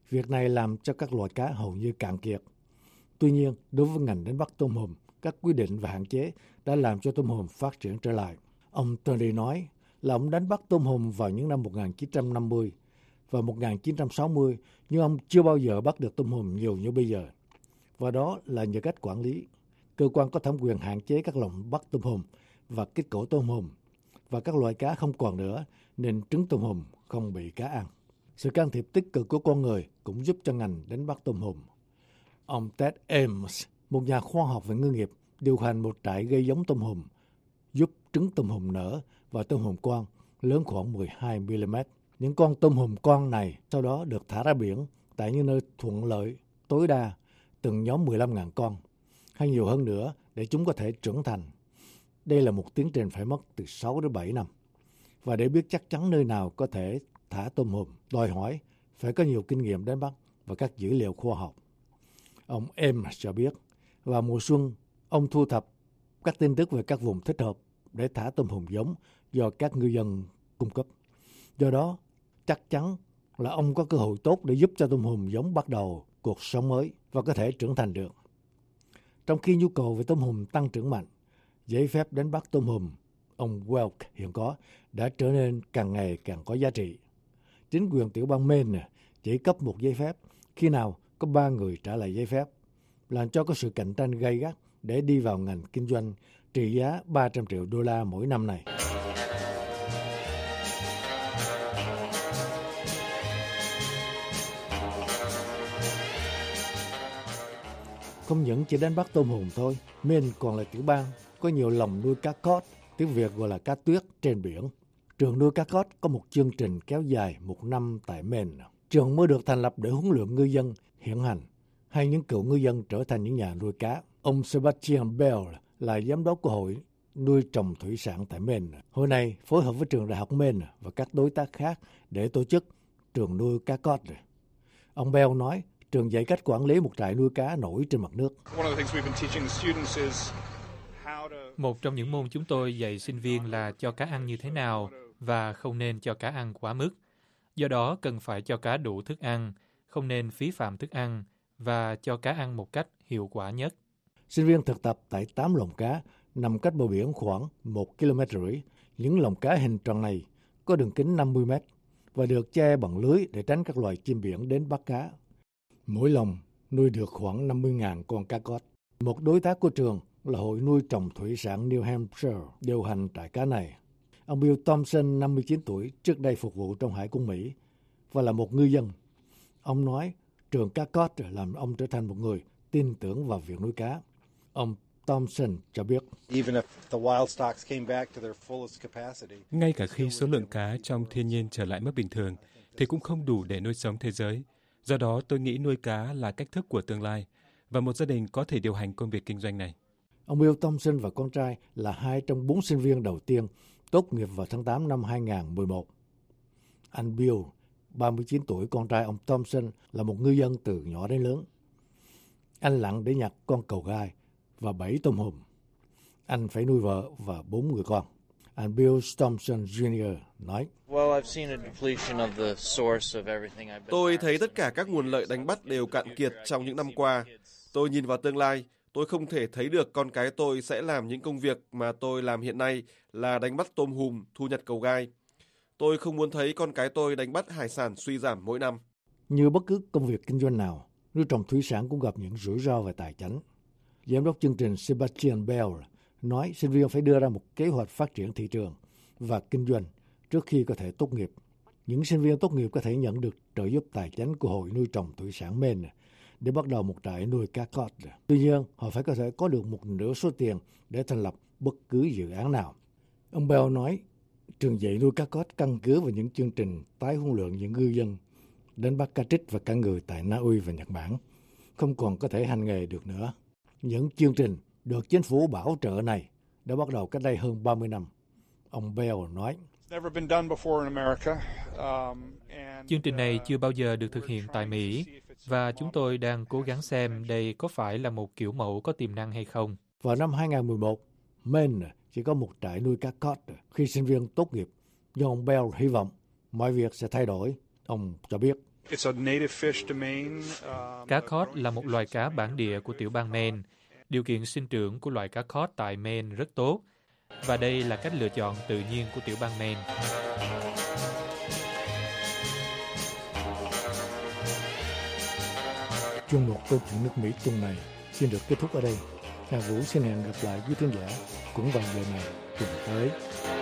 Việc này làm cho các loài cá hầu như cạn kiệt. Tuy nhiên, đối với ngành đánh bắt tôm hùm, các quy định và hạn chế đã làm cho tôm hùm phát triển trở lại. Ông Tony nói là ông đánh bắt tôm hùm vào những năm một nghìn chín trăm năm mươi và một nghìn chín trăm sáu mươi, nhưng ông chưa bao giờ bắt được tôm hùm nhiều như bây giờ. Và đó là nhờ cách quản lý. Cơ quan có thẩm quyền hạn chế các lồng bắt tôm hùm và kích cổ tôm hùm, và các loài cá không còn nữa, nên trứng tôm hùm không bị cá ăn. Sự can thiệp tích cực của con người cũng giúp cho ngành đánh bắt tôm hùm. Ông Ted Ames, một nhà khoa học về ngư nghiệp, điều hành một trại gây giống tôm hùm, giúp trứng tôm hùm nở và tôm hùm con lớn khoảng mười hai mi li mét. Những con tôm hùm con này sau đó được thả ra biển tại những nơi thuận lợi tối đa, từng nhóm mười lăm nghìn con, hay nhiều hơn nữa để chúng có thể trưởng thành. Đây là một tiến trình phải mất từ sáu đến bảy năm. Và để biết chắc chắn nơi nào có thể thả tôm hùm, đòi hỏi phải có nhiều kinh nghiệm đánh bắt và các dữ liệu khoa học. Ông Em cho biết, vào mùa xuân, ông thu thập các tin tức về các vùng thích hợp để thả tôm hùm giống do các ngư dân cung cấp. Do đó, chắc chắn là ông có cơ hội tốt để giúp cho tôm hùm giống bắt đầu cuộc sống mới và có thể trưởng thành được. Trong khi nhu cầu về tôm hùm tăng trưởng mạnh, giấy phép đánh bắt tôm hùm ông Welk hiện có đã trở nên càng ngày càng có giá trị. Chính quyền tiểu bang Maine chỉ cấp một giấy phép khi nào có ba người trả lại giấy phép, làm cho có sự cạnh tranh gay gắt để đi vào ngành kinh doanh trị giá ba trăm triệu đô la mỗi năm này. Không những chỉ đánh bắt tôm hùm thôi, Maine còn là tiểu bang có nhiều lồng nuôi cá cod, tiếng Việt gọi là cá tuyết trên biển. Trường nuôi cá cod có một chương trình kéo dài một năm tại Maine. Trường mới được thành lập để huấn luyện ngư dân hiện hành hay những cựu ngư dân trở thành những nhà nuôi cá. Ông Sebastian Bell là giám đốc của hội nuôi trồng thủy sản tại Maine. Hội này phối hợp với trường đại học Maine và các đối tác khác để tổ chức trường nuôi cá cod. Ông Bell nói trường dạy cách quản lý một trại nuôi cá nổi trên mặt nước. Một trong những môn chúng tôi dạy sinh viên là cho cá ăn như thế nào và không nên cho cá ăn quá mức. Do đó cần phải cho cá đủ thức ăn, không nên phí phạm thức ăn và cho cá ăn một cách hiệu quả nhất. Sinh viên thực tập tại tám lồng cá nằm cách bờ biển khoảng một ki lô mét rưỡi. Những lồng cá hình tròn này có đường kính năm mươi mét và được che bằng lưới để tránh các loài chim biển đến bắt cá. Mỗi lồng nuôi được khoảng năm mươi nghìn con cá cod. Một đối tác của trường là Hội nuôi trồng thủy sản New Hampshire điều hành trại cá này. Ông Bill Thompson, năm mươi chín tuổi, trước đây phục vụ trong Hải quân Mỹ và là một ngư dân. Ông nói trường cá cod làm ông trở thành một người tin tưởng vào việc nuôi cá. Ông Thompson cho biết, ngay cả khi số lượng cá trong thiên nhiên trở lại mức bình thường, thì cũng không đủ để nuôi sống thế giới. Do đó, tôi nghĩ nuôi cá là cách thức của tương lai, và một gia đình có thể điều hành công việc kinh doanh này. Ông Bill Thompson và con trai là hai trong bốn sinh viên đầu tiên tốt nghiệp vào tháng tám năm hai nghìn không trăm mười một. Anh Bill, ba mươi chín tuổi, con trai ông Thompson, là một ngư dân từ nhỏ đến lớn. Anh lặn để nhặt con cầu gai và bẫy tôm hùm. Anh phải nuôi vợ và bốn người con. Anh Bill Thompson Junior nói, tôi thấy tất cả các nguồn lợi đánh bắt đều cạn kiệt trong những năm qua. Tôi nhìn vào tương lai, tôi không thể thấy được con cái tôi sẽ làm những công việc mà tôi làm hiện nay là đánh bắt tôm hùm, thu nhặt cầu gai. Tôi không muốn thấy con cái tôi đánh bắt hải sản suy giảm mỗi năm. Như bất cứ công việc kinh doanh nào, nuôi trồng thủy sản cũng gặp những rủi ro về tài chính. Giám đốc chương trình Sebastian Bell nói sinh viên phải đưa ra một kế hoạch phát triển thị trường và kinh doanh trước khi có thể tốt nghiệp. Những sinh viên tốt nghiệp có thể nhận được trợ giúp tài chính của Hội nuôi trồng thủy sản Maine để bắt đầu một trại nuôi cá cod. Tuy nhiên, họ phải có thể có được một nửa số tiền để thành lập bất cứ dự án nào. Ông Bell nói, trường dạy nuôi cá cod căn cứ vào những chương trình tái huấn luyện những ngư dân đánh bắt cá trích và cá ngừ tại Na Uy và Nhật Bản không còn có thể hành nghề được nữa. Những chương trình được chính phủ bảo trợ này đã bắt đầu cách đây hơn ba mươi năm. Ông Bell nói, chương trình này chưa bao giờ được thực hiện tại Mỹ và chúng tôi đang cố gắng xem đây có phải là một kiểu mẫu có tiềm năng hay không. Vào năm hai nghìn không trăm mười một, Maine chỉ có một trại nuôi cá cod khi sinh viên tốt nghiệp, nhưng ông Bell hy vọng mọi việc sẽ thay đổi. Ông cho biết, Cá cod là một loài cá bản địa của tiểu bang Maine. Điều kiện sinh trưởng của loài cá cod tại Maine rất tốt, và đây là cách lựa chọn tự nhiên của tiểu bang Maine. Chuyên mục câu chuyện nước Mỹ tuần này xin được kết thúc ở đây. Hà Vũ xin hẹn gặp lại quý khán giả cũng vào giờ này tuần tới.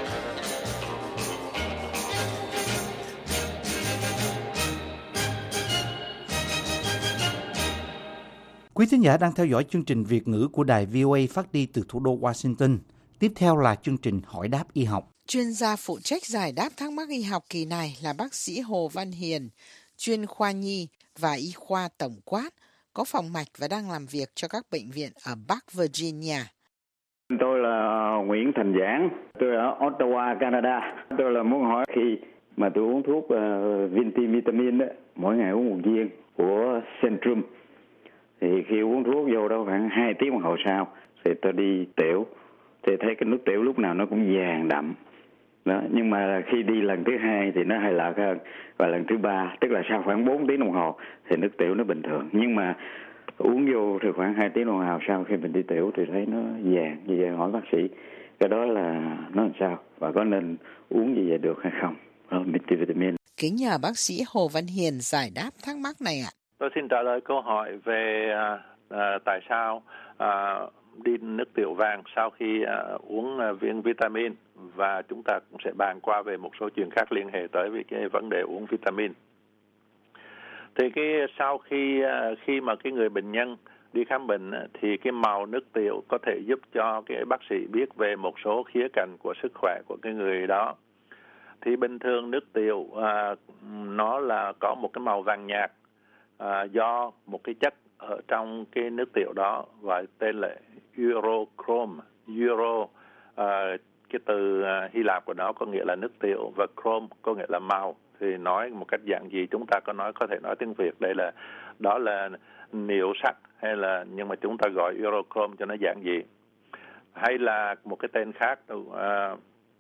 Quý thính giả đang theo dõi chương trình Việt ngữ của đài vê o a phát đi từ thủ đô Washington. Tiếp theo là chương trình Hỏi đáp y học. Chuyên gia phụ trách giải đáp thắc mắc y học kỳ này là bác sĩ Hồ Văn Hiền, chuyên khoa nhi và y khoa tổng quát, có phòng mạch và đang làm việc cho các bệnh viện ở Bắc Virginia. Tôi là Nguyễn Thành Giảng, tôi ở Ottawa, Canada. Tôi là muốn hỏi khi mà tôi uống thuốc uh, Vintivitamin đó, mỗi ngày uống một viên của Centrum, thì khi uống thuốc vô đó khoảng hai tiếng đồng hồ sau thì tôi đi tiểu, thì thấy cái nước tiểu lúc nào nó cũng vàng đậm đó, nhưng mà khi đi lần thứ hai thì nó hơi lợt hơn, và lần thứ ba tức là sau khoảng bốn tiếng đồng hồ thì nước tiểu nó bình thường, nhưng mà uống vô thì khoảng hai tiếng đồng hồ sau khi mình đi tiểu thì thấy nó vàng. Như vậy hỏi bác sĩ cái đó là nó làm sao và có nên uống như vậy được hay không? Multivitamin. Kính nhờ bác sĩ Hồ Văn Hiền giải đáp thắc mắc này ạ. Tôi xin trả lời câu hỏi về à, à, tại sao à, đi nước tiểu vàng sau khi à, uống à, viên vitamin, và chúng ta cũng sẽ bàn qua về một số chuyện khác liên hệ tới với cái vấn đề uống vitamin. Thì cái sau khi à, khi mà cái người bệnh nhân đi khám bệnh thì cái màu nước tiểu có thể giúp cho cái bác sĩ biết về một số khía cạnh của sức khỏe của cái người đó. Thì bình thường nước tiểu à, nó là có một cái màu vàng nhạt à, do một cái chất ở trong cái nước tiểu đó gọi tên là urochrome. Euro à, cái từ Hy Lạp của nó có nghĩa là nước tiểu, và chrome có nghĩa là màu. Thì nói một cách giản dị chúng ta có nói có thể nói tiếng Việt đây là đó là niệu sắc, hay là nhưng mà chúng ta gọi urochrome cho nó giản dị, hay là một cái tên khác à,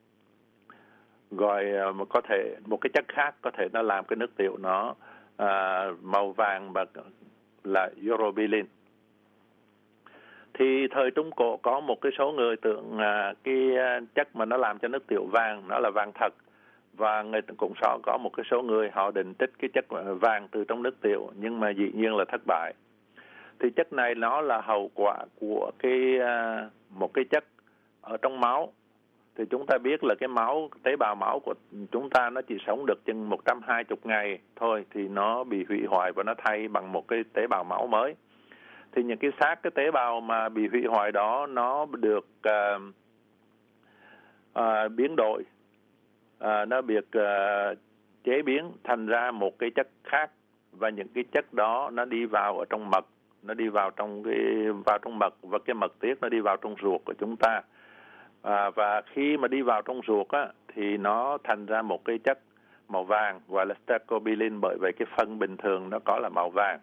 gọi một có thể một cái chất khác có thể nó làm cái nước tiểu nó à, màu vàng và là urobilin. Thì thời Trung Cổ có một cái số người tưởng à, cái chất mà nó làm cho nước tiểu vàng nó là vàng thật, và người cũng so có một cái số người họ định trích cái chất vàng từ trong nước tiểu, nhưng mà dĩ nhiên là thất bại. Thì chất này nó là hậu quả của cái à, một cái chất ở trong máu. Thì chúng ta biết là cái máu, tế bào máu của chúng ta nó chỉ sống được chừng một trăm hai mươi ngày thôi thì nó bị hủy hoại và nó thay bằng một cái tế bào máu mới. Thì những cái xác cái tế bào mà bị hủy hoại đó nó được uh, uh, biến đổi, uh, nó được uh, chế biến thành ra một cái chất khác, và những cái chất đó nó đi vào ở trong mật, nó đi vào trong cái vào trong mật, và cái mật tiết nó đi vào trong ruột của chúng ta. À, và khi mà đi vào trong ruột á, thì nó thành ra một cái chất màu vàng gọi là stercobilin, bởi vì cái phân bình thường nó có là màu vàng.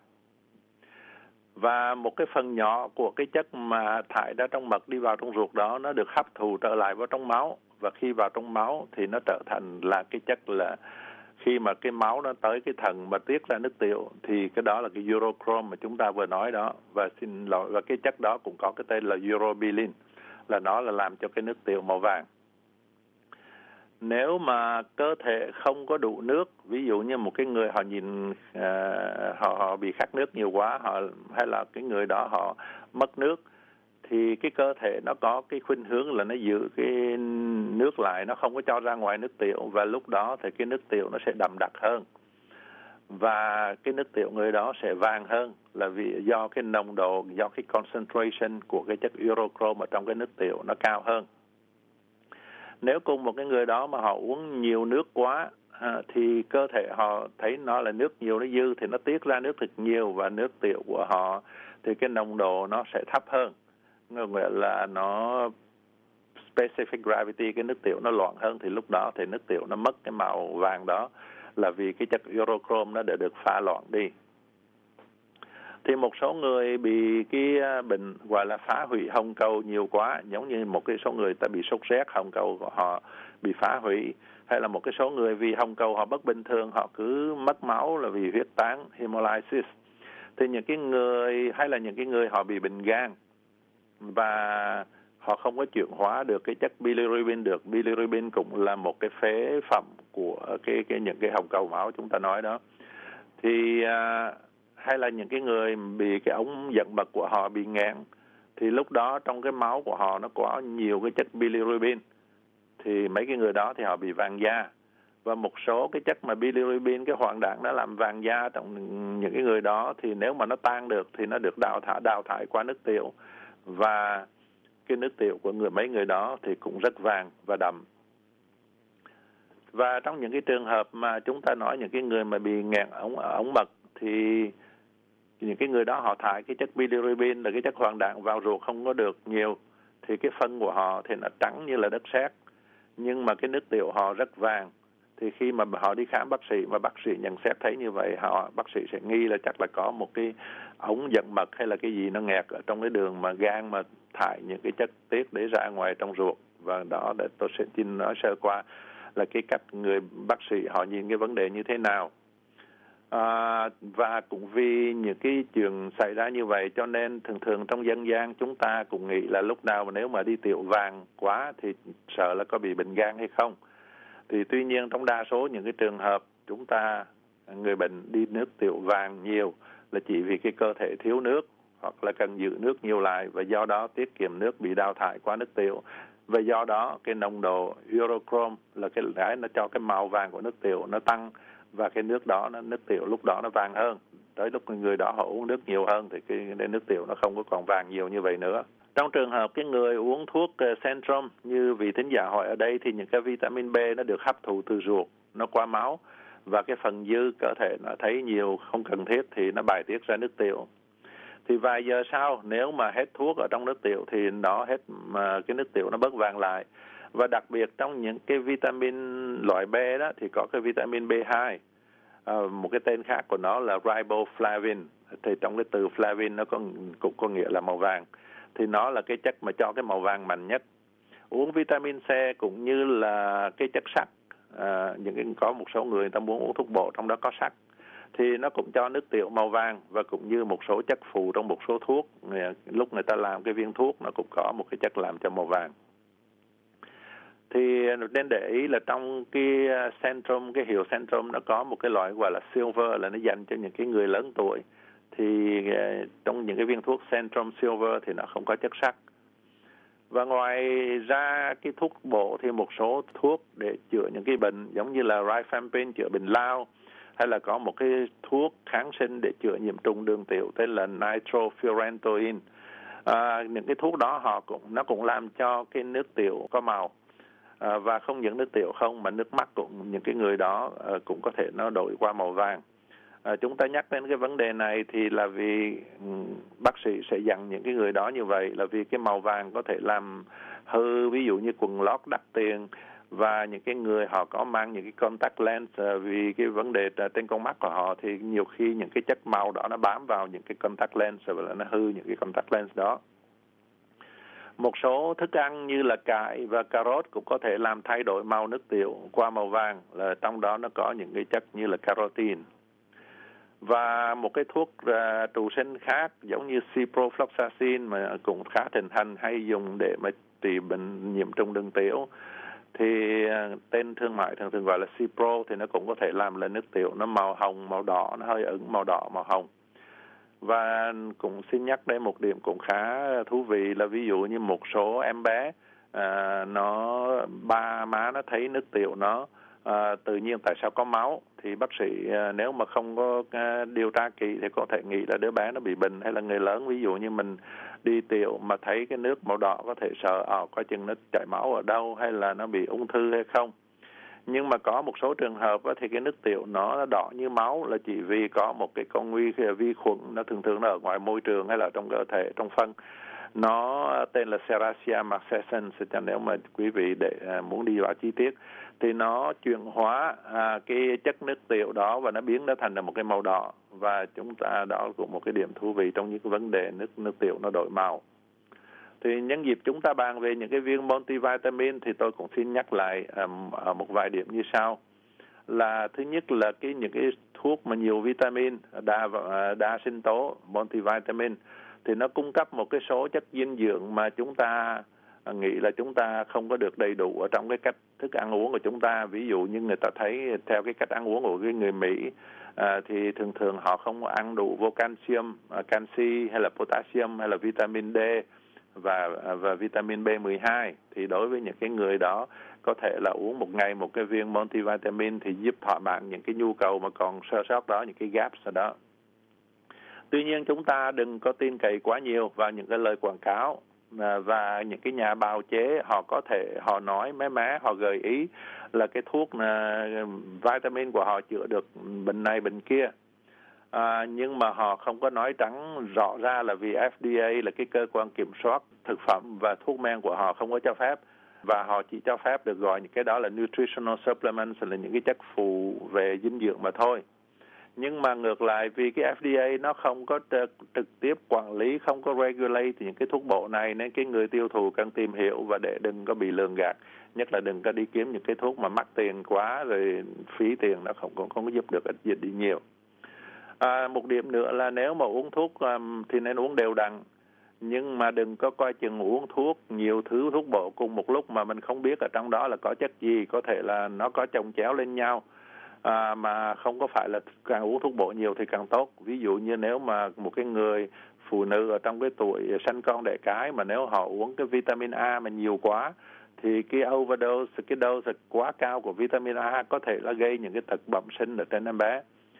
Và một cái phần nhỏ của cái chất mà thải ra trong mật đi vào trong ruột đó nó được hấp thụ trở lại vào trong máu, và khi vào trong máu thì nó trở thành là cái chất là khi mà cái máu nó tới cái thần mà tiết ra nước tiểu thì cái đó là cái urochrome mà chúng ta vừa nói đó, và xin lỗi, và cái chất đó cũng có cái tên là urobilin, là nó là làm cho cái nước tiểu màu vàng. Nếu mà cơ thể không có đủ nước, ví dụ như một cái người họ nhìn uh, họ, họ bị khát nước nhiều quá, họ hay là cái người đó họ mất nước, thì cái cơ thể nó có cái khuynh hướng là nó giữ cái nước lại, nó không có cho ra ngoài nước tiểu, và lúc đó thì cái nước tiểu nó sẽ đậm đặc hơn, và cái nước tiểu người đó sẽ vàng hơn, là vì do cái nồng độ, do cái concentration của cái chất urochrome ở trong cái nước tiểu nó cao hơn. Nếu cùng một cái người đó mà họ uống nhiều nước quá à, thì cơ thể họ thấy nó là nước nhiều, nó dư thì nó tiết ra nước thật nhiều, và nước tiểu của họ thì cái nồng độ nó sẽ thấp hơn, nghĩa là nó specific gravity, cái nước tiểu nó loạn hơn, thì lúc đó thì nước tiểu nó mất cái màu vàng đó, là vì cái chất urochrome nó đã được pha loãng đi. Thì một số người bị cái bệnh gọi là phá hủy hồng cầu nhiều quá, giống như một cái số người ta bị sốt rét, hồng cầu của họ bị phá hủy, hay là một cái số người vì hồng cầu họ bất bình thường, họ cứ mất máu là vì huyết tán hemolysis. Thì những cái người hay là những cái người họ bị bệnh gan và họ không có chuyển hóa được cái chất bilirubin được. Bilirubin cũng là một cái phế phẩm của cái cái những cái hồng cầu máu chúng ta nói đó. Thì à, hay là những cái người bị cái ống dẫn mật của họ bị nghẽn, thì lúc đó trong cái máu của họ nó có nhiều cái chất bilirubin, thì mấy cái người đó thì họ bị vàng da. Và một số cái chất mà bilirubin, cái hoàng đạn nó làm vàng da trong những cái người đó, thì nếu mà nó tan được thì nó được đào thải đào thải qua nước tiểu, và cái nước tiểu của người mấy người đó thì cũng rất vàng và đậm. Và trong những cái trường hợp mà chúng ta nói những cái người mà bị nghẹn ống ống mật, thì những cái người đó họ thải cái chất bilirubin là cái chất hoàng đạn vào ruột không có được nhiều, thì cái phân của họ thì nó trắng như là đất sét, nhưng mà cái nước tiểu họ rất vàng. Thì khi mà họ đi khám bác sĩ mà bác sĩ nhận xét thấy như vậy, họ bác sĩ sẽ nghi là chắc là có một cái ống dẫn mật hay là cái gì nó nghẹt ở trong cái đường mà gan mà thải những cái chất tiết để ra ngoài trong ruột. Và đó để tôi sẽ xin nói sơ qua là cái cách người bác sĩ họ nhìn cái vấn đề như thế nào. À, và cũng vì những cái chuyện xảy ra như vậy cho nên thường thường trong dân gian chúng ta cũng nghĩ là lúc nào mà nếu mà đi tiểu vàng quá thì sợ là có bị bệnh gan hay không. Thì tuy nhiên trong đa số những cái trường hợp chúng ta người bệnh đi nước tiểu vàng nhiều là chỉ vì cái cơ thể thiếu nước hoặc là cần giữ nước nhiều lại, và do đó tiết kiệm nước bị đào thải qua nước tiểu, và do đó cái nồng độ urochrome là cái cái nó cho cái màu vàng của nước tiểu nó tăng, và cái nước đó nó nước tiểu lúc đó nó vàng hơn. Tới lúc người đó họ uống nước nhiều hơn thì cái nước tiểu nó không có còn vàng nhiều như vậy nữa. Trong trường hợp cái người uống thuốc uh, Centrum như vị thính giả hỏi ở đây, thì những cái vitamin B nó được hấp thụ từ ruột, nó qua máu, và cái phần dư cơ thể nó thấy nhiều không cần thiết thì nó bài tiết ra nước tiểu. Thì vài giờ sau nếu mà hết thuốc ở trong nước tiểu thì nó hết mà cái nước tiểu nó bớt vàng lại. Và đặc biệt trong những cái vitamin loại B đó thì có cái vitamin B hai, à, một cái tên khác của nó là riboflavin. Thì trong cái từ flavin nó có cũng có nghĩa là màu vàng. Thì nó là cái chất mà cho cái màu vàng mạnh nhất. Uống vitamin C cũng như là cái chất sắt, à, những cái có một số người người ta muốn uống thuốc bổ trong đó có sắt, thì nó cũng cho nước tiểu màu vàng. Và cũng như một số chất phụ trong một số thuốc, lúc người ta làm cái viên thuốc nó cũng có một cái chất làm cho màu vàng. Thì nên để ý là trong cái Centrum, cái hiệu Centrum nó có một cái loại gọi là Silver, là nó dành cho những cái người lớn tuổi. Thì trong những cái viên thuốc Centrum Silver thì nó không có chất sắt. Và ngoài ra cái thuốc bổ thì một số thuốc để chữa những cái bệnh giống như là rifampin chữa bệnh lao, hay là có một cái thuốc kháng sinh để chữa nhiễm trùng đường tiểu tên là nitrofurantoin. À, những cái thuốc đó họ cũng nó cũng làm cho cái nước tiểu có màu. À, và không những nước tiểu không mà nước mắt cũng những cái người đó à, cũng có thể nó đổi qua màu vàng. À, chúng ta nhắc đến cái vấn đề này thì là vì um, bác sĩ sẽ dặn những cái người đó như vậy, là vì cái màu vàng có thể làm hư, ví dụ như quần lót đắt tiền, và những cái người họ có mang những cái contact lens, uh, vì cái vấn đề trên con mắt của họ thì nhiều khi những cái chất màu đó nó bám vào những cái contact lens và nó hư những cái contact lens đó. Một số thức ăn như là cải và cà rốt cũng có thể làm thay đổi màu nước tiểu qua màu vàng, là trong đó nó có những cái chất như là carotin. Và một cái thuốc uh, trụ sinh khác giống như ciprofloxacin mà cũng khá thịnh hành hay dùng để mà trị bệnh nhiễm trùng đường tiểu, thì uh, tên thương mại thường thường gọi là Cipro, thì nó cũng có thể làm là nước tiểu nó màu hồng, màu đỏ, nó hơi ửng màu đỏ, màu hồng. Và cũng xin nhắc đến một điểm cũng khá thú vị là ví dụ như một số em bé à, nó ba má nó thấy nước tiểu nó à, tự nhiên tại sao có máu, thì bác sĩ à, nếu mà không có à, điều tra kỹ thì có thể nghĩ là đứa bé nó bị bệnh, hay là người lớn ví dụ như mình đi tiểu mà thấy cái nước màu đỏ có thể sợ à, coi chừng nó chảy máu ở đâu, hay là nó bị ung thư hay không. Nhưng mà có một số trường hợp thì cái nước tiểu nó đỏ như máu là chỉ vì có một cái con vi vi khuẩn, nó thường thường nó ở ngoài môi trường hay là trong cơ thể, trong phân, nó tên là Serratia marcescens. Cho nếu mà quý vị để muốn đi vào chi tiết thì nó chuyển hóa à, cái chất nước tiểu đó và nó biến nó thành là một cái màu đỏ. Và chúng ta đó cũng một cái điểm thú vị trong những cái vấn đề nước nước tiểu nó đổi màu. Thì nhân dịp chúng ta bàn về những cái viên multivitamin thì tôi cũng xin nhắc lại um, một vài điểm như sau. Là thứ nhất là cái những cái thuốc mà nhiều vitamin, đa đa sinh tố, multivitamin thì nó cung cấp một cái số chất dinh dưỡng mà chúng ta nghĩ là chúng ta không có được đầy đủ ở trong cái cách thức ăn uống của chúng ta. Ví dụ như người ta thấy theo cái cách ăn uống của cái người Mỹ à, thì thường thường họ không ăn đủ vô calcium, à, canxi hay là potassium hay là vitamin D và và vitamin B mười hai. Thì đối với những cái người đó có thể là uống một ngày một cái viên multivitamin thì giúp thỏa mãn những cái nhu cầu mà còn sơ sót đó, những cái gaps ở đó. Tuy nhiên chúng ta đừng có tin cậy quá nhiều vào những cái lời quảng cáo và những cái nhà bào chế họ có thể họ nói mé mé, họ gợi ý là cái thuốc là vitamin của họ chữa được bệnh này bệnh kia. À, nhưng mà họ không có nói trắng rõ ra là vì F D A là cái cơ quan kiểm soát thực phẩm và thuốc men của họ không có cho phép, và họ chỉ cho phép được gọi những cái đó là nutritional supplements, là những cái chất phụ về dinh dưỡng mà thôi. Nhưng mà ngược lại vì cái F D A nó không có trực tiếp quản lý, không có regulate thì những cái thuốc bổ này, nên cái người tiêu thụ cần tìm hiểu và để đừng có bị lường gạt, nhất là đừng có đi kiếm những cái thuốc mà mắc tiền quá rồi phí tiền, nó không không, không có giúp được ích gì đi nhiều. À, một điểm nữa là nếu mà uống thuốc um, thì nên uống đều đặn, nhưng mà đừng có coi chừng uống thuốc nhiều thứ thuốc bổ cùng một lúc mà mình không biết ở trong đó là có chất gì, có thể là nó có chồng chéo lên nhau. À, mà không có phải là càng uống thuốc bổ nhiều thì càng tốt. Ví dụ như nếu mà một cái người phụ nữ ở trong cái tuổi sanh con đẻ cái mà nếu họ uống cái vitamin A mà nhiều quá thì cái overdose, cái dose quá cao của vitamin A có thể là gây những cái tật bẩm sinh ở trên em bé.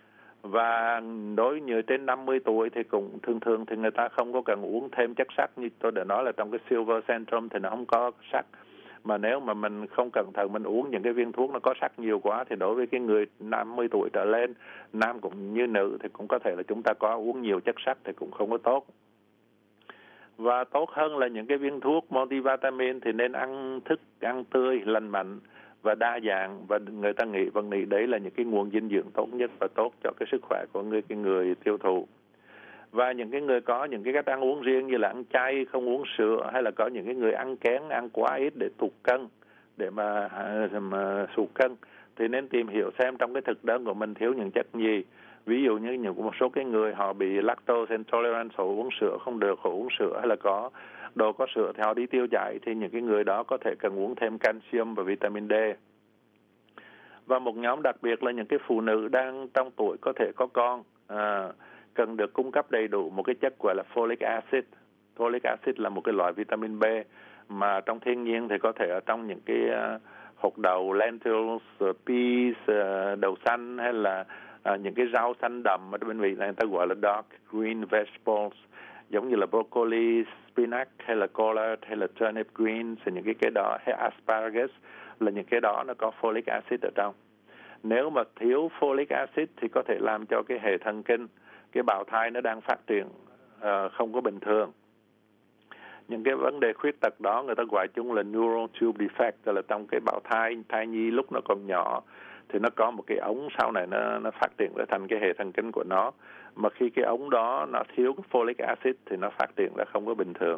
Và đối với người trên năm mươi tuổi thì cũng thường thường thì người ta không có cần uống thêm chất sắt, như tôi đã nói là trong cái silver syndrome thì nó không có sắt. Mà nếu mà mình không cẩn thận mình uống những cái viên thuốc nó có sắt nhiều quá thì đối với cái người năm mươi tuổi trở lên, nam cũng như nữ, thì cũng có thể là chúng ta có uống nhiều chất sắt thì cũng không có tốt. Và tốt hơn là những cái viên thuốc multivitamin thì nên ăn thức, ăn tươi, lành mạnh và đa dạng, và người ta nghĩ và nghĩ đấy là những cái nguồn dinh dưỡng tốt nhất và tốt cho cái sức khỏe của người cái người tiêu thụ. Và những cái người có những cái cách ăn uống riêng như là ăn chay, không uống sữa, hay là có những cái người ăn kén, ăn quá ít để tụt cân, để mà, mà sụt cân, thì nên tìm hiểu xem trong cái thực đơn của mình thiếu những chất gì. Ví dụ như những một số cái người họ bị lactose intolerance, họ uống sữa không được, họ uống sữa hay là có đồ có sữa thì họ đi tiêu chảy, thì những cái người đó có thể cần uống thêm calcium và vitamin D. Và một nhóm đặc biệt là những cái phụ nữ đang trong tuổi có thể có con, à, cần được cung cấp đầy đủ một cái chất gọi là folic acid. Folic acid là một cái loại vitamin B mà trong thiên nhiên thì có thể ở trong những cái uh, hột đậu, lentils, uh, peas, uh, đậu xanh, hay là uh, những cái rau xanh đậm ở bên Mỹ này người ta gọi là dark green vegetables, giống như là broccoli, spinach hay là collard hay là turnip greens, những cái cái đó, hay asparagus, là những cái đó nó có folic acid ở trong. Nếu mà thiếu folic acid thì có thể làm cho cái hệ thần kinh, cái bào thai nó đang phát triển uh, không có bình thường. Những cái vấn đề khuyết tật đó người ta gọi chung là neural tube defect, tức là trong cái bào thai, thai nhi lúc nó còn nhỏ thì nó có một cái ống sau này nó nó phát triển ra thành cái hệ thần kinh của nó. Mà khi cái ống đó nó thiếu cái folic acid thì nó phát triển ra không có bình thường.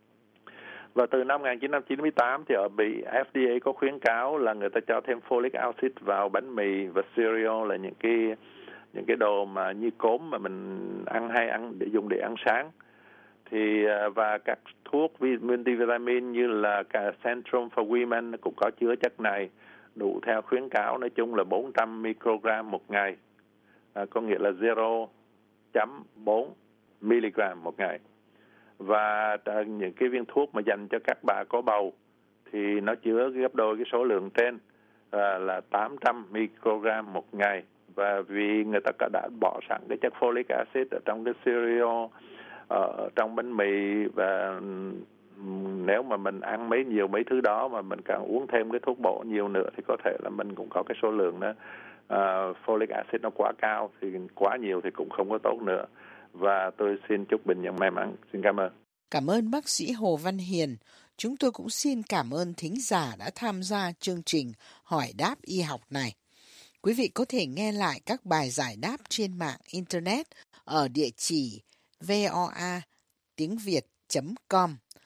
Và từ năm một nghìn chín trăm chín mươi tám thì ở Mỹ F D A có khuyến cáo là người ta cho thêm folic acid vào bánh mì và cereal, là những cái những cái đồ mà như cốm mà mình ăn hay ăn để dùng để ăn sáng. Thì và các thuốc multivitamin như là cả Centrum for Women cũng có chứa chất này, đủ theo khuyến cáo nói chung là bốn trăm microgram một ngày, à, có nghĩa là zero phẩy bốn miligram một ngày. Và những cái viên thuốc mà dành cho các bà có bầu thì nó chứa gấp đôi cái số lượng trên, à, là tám trăm microgram một ngày. Và vì người ta đã bỏ sẵn cái chất folic acid ở trong cái cereal, ở trong bánh mì, và nếu mà mình ăn mấy nhiều mấy thứ đó mà mình càng uống thêm cái thuốc bổ nhiều nữa thì có thể là mình cũng có cái số lượng đó, uh, folic acid nó quá cao, thì quá nhiều thì cũng không có tốt nữa. Và tôi xin chúc bệnh nhân may mắn. Xin cảm ơn. Cảm ơn bác sĩ Hồ Văn Hiền. Chúng tôi cũng xin cảm ơn thính giả đã tham gia chương trình Hỏi đáp y học này. Quý vị có thể nghe lại các bài giải đáp trên mạng Internet ở địa chỉ voa tiếng việt chấm com.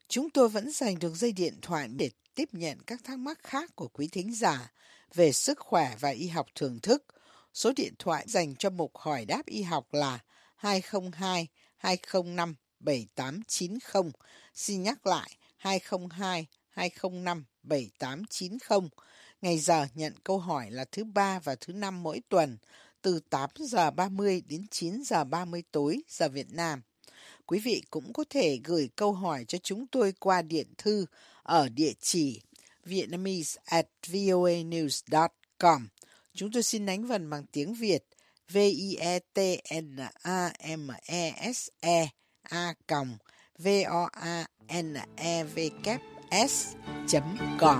Chúng tôi vẫn dành được dây điện thoại để tiếp nhận các thắc mắc khác của quý thính giả về sức khỏe và y học thưởng thức. Số điện thoại dành cho mục hỏi đáp y học là hai không hai hai không năm bảy tám chín không. Xin nhắc lại hai không hai hai không năm bảy tám chín không. Ngày giờ nhận câu hỏi là thứ ba và thứ năm mỗi tuần, từ tám giờ ba mươi đến chín giờ ba mươi tối giờ Việt Nam. Quý vị cũng có thể gửi câu hỏi cho chúng tôi qua điện thư ở địa chỉ vietnamese at voanews dot com. Chúng tôi xin đánh vần bằng tiếng Việt v i e t n a m e s e a v o a n e w s chấm com.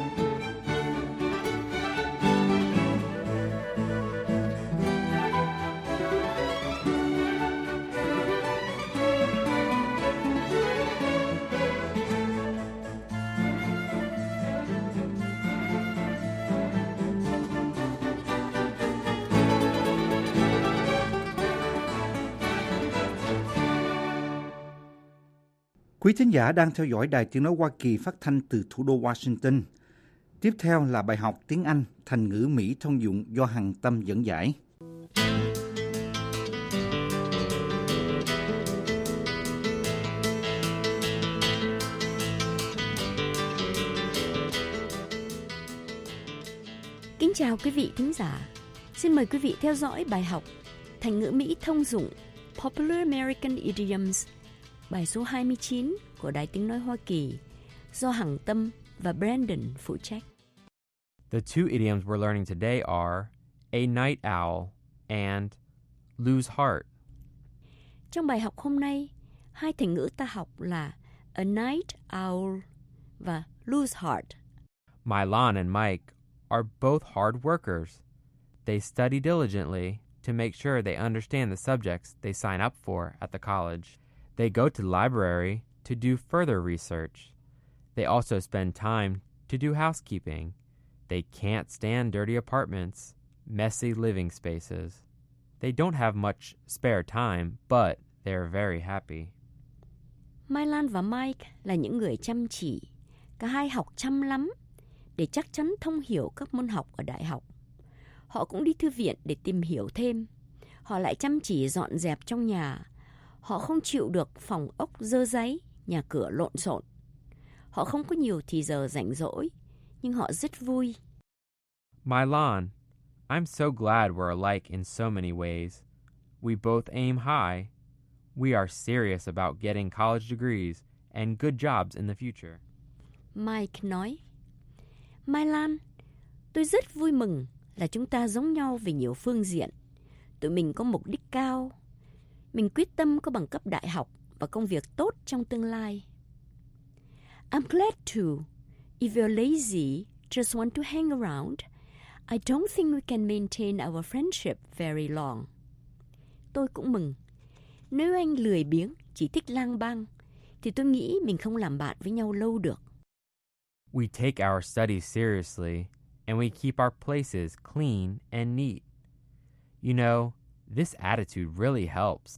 Quý thính giả đang theo dõi Đài Tiếng Nói Hoa Kỳ phát thanh từ thủ đô Washington. Tiếp theo là bài học tiếng Anh thành ngữ Mỹ thông dụng do Hằng Tâm dẫn giải. Kính chào quý vị thính giả. Xin mời quý vị theo dõi bài học thành ngữ Mỹ thông dụng Popular American Idioms, bài số hai mươi chín của Đài Tiếng Nói Hoa Kỳ do Hằng Tâm và Brandon phụ trách. The two idioms we're learning today are a night owl and lose heart. Trong bài học hôm nay, hai thành ngữ ta học là a night owl và lose heart. Milan and Mike are both hard workers. They study diligently to make sure they understand the subjects they sign up for at the college. They go to the library to do further research. They also spend time to do housekeeping. They can't stand dirty apartments, messy living spaces. They don't have much spare time, but they're very happy. Milan và Mike là những người chăm chỉ. Cả hai học chăm lắm để chắc chắn thông hiểu các môn học ở đại học. Họ cũng đi thư viện để tìm hiểu thêm. Họ lại chăm chỉ dọn dẹp trong nhà. Họ không chịu được phòng ốc dơ dáy, nhà cửa lộn xộn. Họ không có nhiều thì giờ rảnh rỗi, nhưng họ rất vui. Milan, I'm so glad we're alike in so many ways. We both aim high. We are serious about getting college degrees and good jobs in the future. Mike nói, Milan, tôi rất vui mừng là chúng ta giống nhau về nhiều phương diện. Tụi mình có mục đích cao. Mình quyết tâm có bằng cấp đại học và công việc tốt trong tương lai. I'm glad to. If you're lazy, just want to hang around, I don't think we can maintain our friendship very long. Tôi cũng mừng. Nếu anh lười biếng, chỉ thích lang bang, thì tôi nghĩ mình không làm bạn với nhau lâu được. We take our studies seriously, and we keep our places clean and neat. You know, this attitude really helps.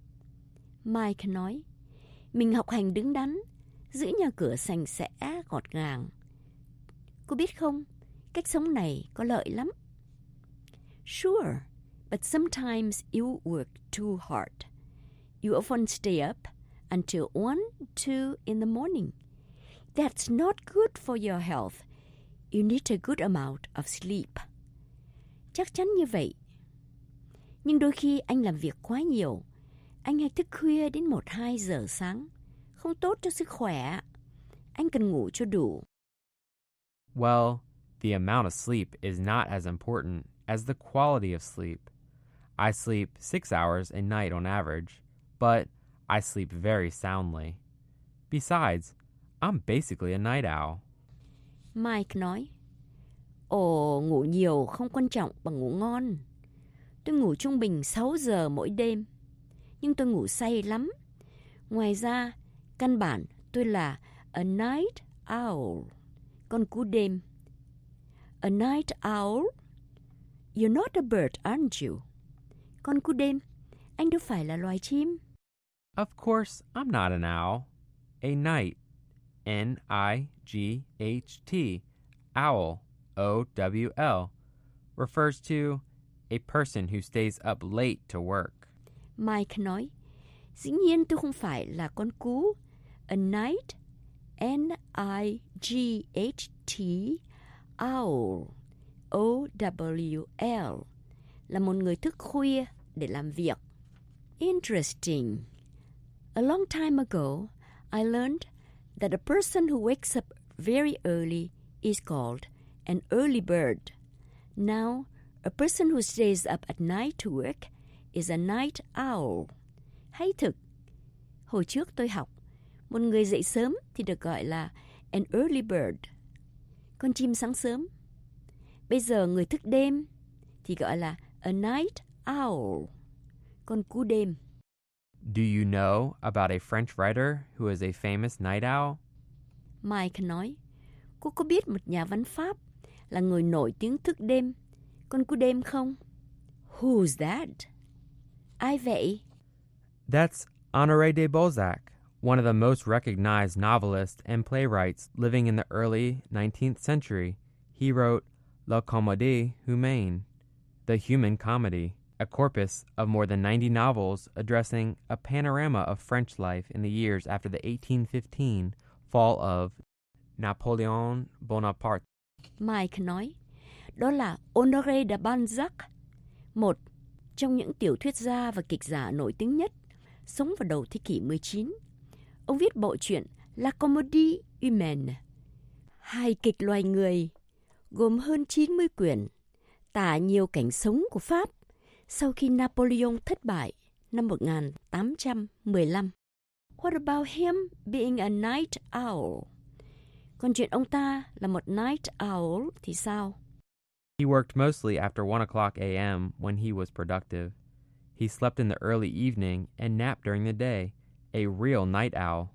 Mike nói, mình học hành đứng đắn, giữ nhà cửa sạch sẽ, gọn gàng. Cô biết không, cách sống này có lợi lắm. Sure, but sometimes you work too hard. You often stay up until one, two in the morning. That's not good for your health. You need a good amount of sleep. Chắc chắn như vậy. Nhưng đôi khi anh làm việc quá nhiều. Anh hay thức khuya đến một hai giờ sáng. Không tốt cho sức khỏe. Anh cần ngủ cho đủ. Well, the amount of sleep is not as important as the quality of sleep. I sleep six hours a night on average, but I sleep very soundly. Besides, I'm basically a night owl. Mike nói, ồ, ngủ nhiều không quan trọng bằng ngủ ngon. Tôi ngủ trung bình sáu giờ mỗi đêm, nhưng tôi ngủ say lắm. Ngoài ra, căn bản tôi là a night owl, con cú đêm. A night owl? You're not a bird, aren't you? Con cú đêm, anh đâu phải là loài chim. Of course, I'm not an owl. A night N I G H T, owl, O W L, refers to a person who stays up late to work. Mike nói, dĩ nhiên tôi không phải là con cú. A night, N I G H T, owl, O W L, là một người thức khuya để làm việc. Interesting. A long time ago, I learned that a person who wakes up very early is called an early bird. Now, a person who stays up at night to work is a night owl. Hay thực. Hồi trước tôi học, một người dậy sớm thì được gọi là an early bird, con chim sáng sớm. Bây giờ người thức đêm thì gọi là a night owl, con cú đêm. Do you know about a French writer who is a famous night owl? Mike nói, cô có biết một nhà văn Pháp là người nổi tiếng thức đêm, con cú đêm không? Who's that? Ai vậy? That's Honoré de Balzac, one of the most recognized novelists and playwrights living in the early nineteenth century. He wrote La Comédie Humaine, The Human Comedy, a corpus of more than ninety novels addressing a panorama of French life in the years after the eighteen fifteen fall of Napoleon Bonaparte. Mike nói, đó là Honoré de Balzac, một trong những tiểu thuyết gia và kịch giả nổi tiếng nhất, sống vào đầu thế kỷ mười chín. Ông viết bộ truyện La Comédie Humaine, hài kịch loài người, gồm hơn chín mươi quyển, tả nhiều cảnh sống của Pháp sau khi Napoleon thất bại năm một nghìn tám trăm mười lăm. What about him being a night owl? Còn chuyện ông ta là một night owl thì sao? He worked mostly after one o'clock a m when he was productive. He slept in the early evening and napped during the day, a real night owl.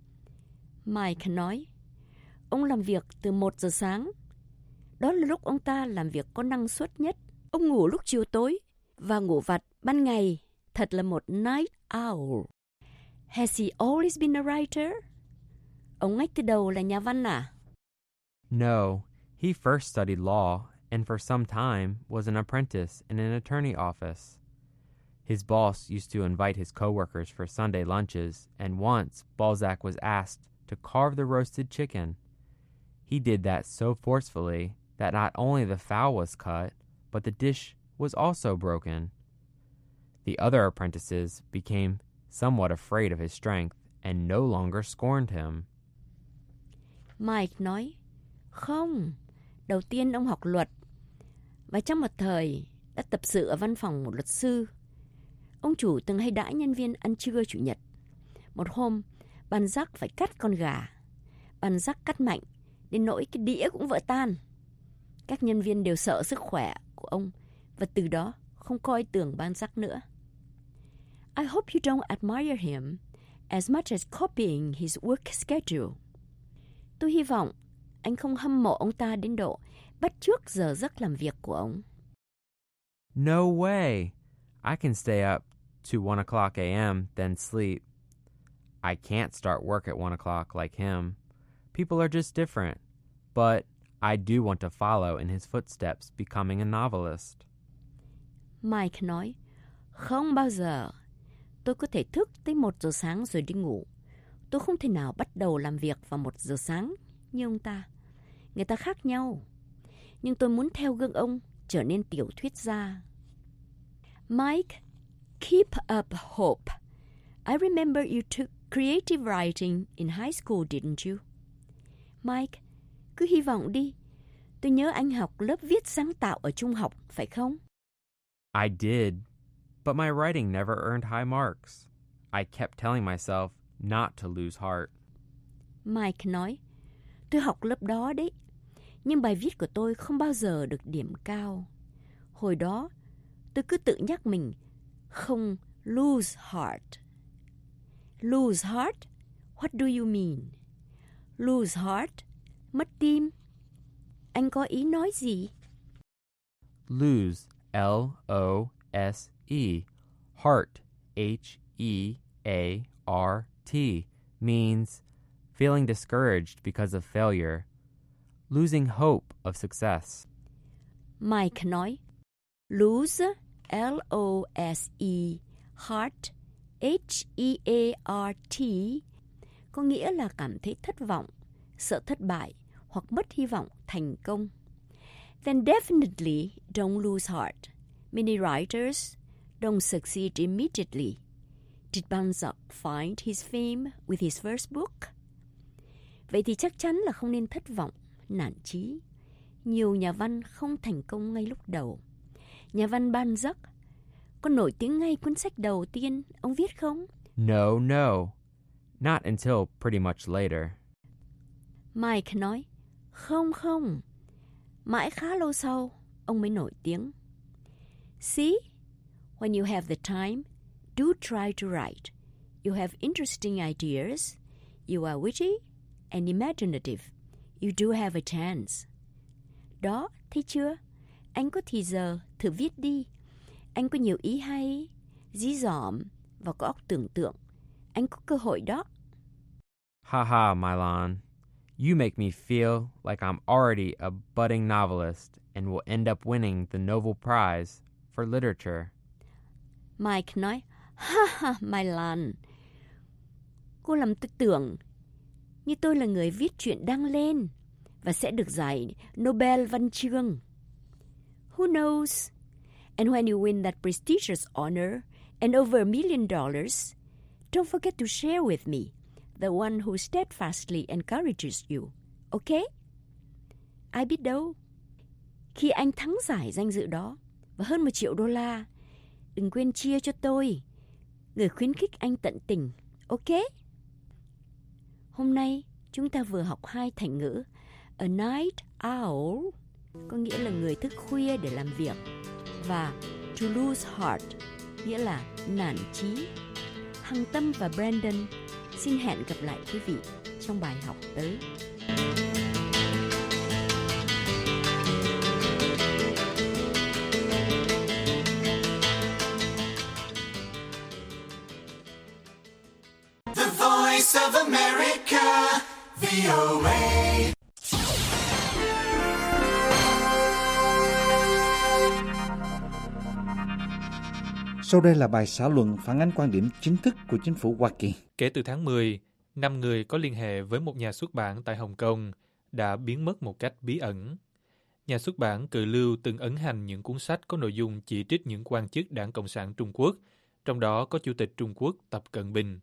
Mike nói, ông làm việc từ một giờ sáng. Đó là lúc ông ta làm việc có năng suất nhất. Ông ngủ lúc chiều tối và ngủ vặt ban ngày. Thật là một night owl. Has he always been a writer? Ông ngay từ đầu là nhà văn à? No, he first studied law and for some time was an apprentice in an attorney office. His boss used to invite his coworkers for Sunday lunches, and once Balzac was asked to carve the roasted chicken. He did that so forcefully that not only the fowl was cut, but the dish was also broken. The other apprentices became somewhat afraid of his strength and no longer scorned him. Mike nói, không, đầu tiên ông học luật, và trong một thời đã tập sự ở văn phòng một luật sư. Ông chủ từng hay đãi nhân viên ăn trưa chủ nhật. Một hôm, Balzac phải cắt con gà. Balzac cắt mạnh, đến nỗi cái đĩa cũng vỡ tan. Các nhân viên đều sợ sức khỏe của ông, và từ đó không coi tưởng Balzac nữa. I hope you don't admire him as much as copying his work schedule. Tôi hy vọng anh không hâm mộ ông ta đến độ bắt chước giờ giấc làm việc của ông. No way! I can stay up to one o'clock a m then sleep. I can't start work at one o'clock like him. People are just different. But I do want to follow in his footsteps becoming a novelist. Mike nói, không bao giờ. Tôi có thể thức tới một giờ sáng rồi đi ngủ. Tôi không thể nào bắt đầu làm việc vào một giờ sáng như ông ta. Người ta khác nhau. Nhưng tôi muốn theo gương ông trở nên tiểu thuyết gia. Mike, keep up hope. I remember you took creative writing in high school, didn't you? Mike, cứ hy vọng đi. Tôi nhớ anh học lớp viết sáng tạo ở trung học, phải không? I did, but my writing never earned high marks. I kept telling myself not to lose heart. Mike nói, tôi học lớp đó đấy, nhưng bài viết của tôi không bao giờ được điểm cao. Hồi đó, tôi cứ tự nhắc mình không lose heart. Lose heart? What do you mean? Lose heart? Mất tim? Anh có ý nói gì? Lose, L O S E, heart, H E A R T, means feeling discouraged because of failure, losing hope of success. Mike nói, lose, L O S E, heart, H E A R T, có nghĩa là cảm thấy thất vọng, sợ thất bại hoặc mất hy vọng thành công. Then definitely don't lose heart. Many writers don't succeed immediately. Did Balzac find his fame with his first book? Vậy thì chắc chắn là không nên thất vọng, nản chí. Nhiều nhà văn không thành công ngay lúc đầu. Nhà văn Balzac có nổi tiếng ngay cuốn sách đầu tiên ông viết không? No, no. Not until pretty much later. Mike nói, không không, mãi khá lâu sau ông mới nổi tiếng. See, when you have the time, do try to write. You have interesting ideas. You are witty and imaginative. You do have a chance. Đó, thấy chưa? Anh có thì giờ, thử viết đi. Anh có nhiều ý hay, dí dỏm và có óc tưởng tượng. Anh có cơ hội đó. Ha ha, Milan. You make me feel like I'm already a budding novelist and will end up winning the Nobel Prize for Literature. Mike nói, ha ha, Milan. Cô làm tôi tưởng như tôi là người viết truyện đăng lên và sẽ được giải Nobel văn chương. Who knows? And when you win that prestigious honor and over a million dollars, don't forget to share with me, the one who steadfastly encourages you. Okay? Ai biết đâu. Khi anh thắng giải danh dự đó và hơn một triệu đô la, đừng quên chia cho tôi, người khuyến khích anh tận tình. Okay? Hôm nay chúng ta vừa học hai thành ngữ. A night owl có nghĩa là người thức khuya để làm việc, và to lose heart nghĩa là nản chí. Hằng Tâm và Brandon xin hẹn gặp lại quý vị trong bài học tới. The Voice of America, V O A. Sau đây là bài xã luận phản ánh quan điểm chính thức của chính phủ Hoa Kỳ. Kể từ tháng mười, năm người có liên hệ với một nhà xuất bản tại Hồng Kông đã biến mất một cách bí ẩn. Nhà xuất bản Cự Lưu từng ấn hành những cuốn sách có nội dung chỉ trích những quan chức Đảng Cộng sản Trung Quốc, trong đó có Chủ tịch Trung Quốc Tập Cận Bình.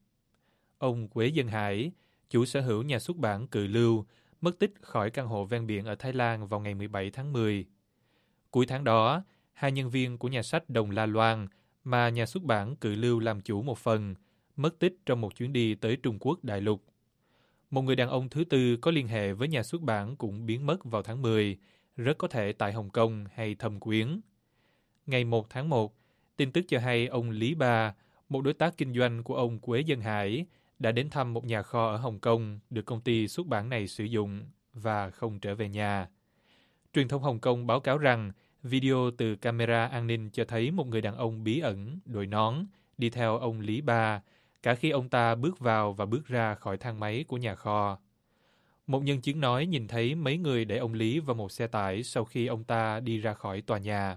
Ông Quế Dân Hải, chủ sở hữu nhà xuất bản Cự Lưu, mất tích khỏi căn hộ ven biển ở Thái Lan vào ngày mười bảy tháng mười. Cuối tháng đó, hai nhân viên của nhà sách Đồng La Loan mà nhà xuất bản Cự Lưu làm chủ một phần, mất tích trong một chuyến đi tới Trung Quốc đại lục. Một người đàn ông thứ tư có liên hệ với nhà xuất bản cũng biến mất vào tháng mười, rất có thể tại Hồng Kông hay Thâm Quyến. Ngày một tháng một, tin tức cho hay ông Lý Ba, một đối tác kinh doanh của ông Quế Dân Hải, đã đến thăm một nhà kho ở Hồng Kông được công ty xuất bản này sử dụng và không trở về nhà. Truyền thông Hồng Kông báo cáo rằng video từ camera an ninh cho thấy một người đàn ông bí ẩn, đội nón, đi theo ông Lý Ba, cả khi ông ta bước vào và bước ra khỏi thang máy của nhà kho. Một nhân chứng nói nhìn thấy mấy người để ông Lý vào một xe tải sau khi ông ta đi ra khỏi tòa nhà.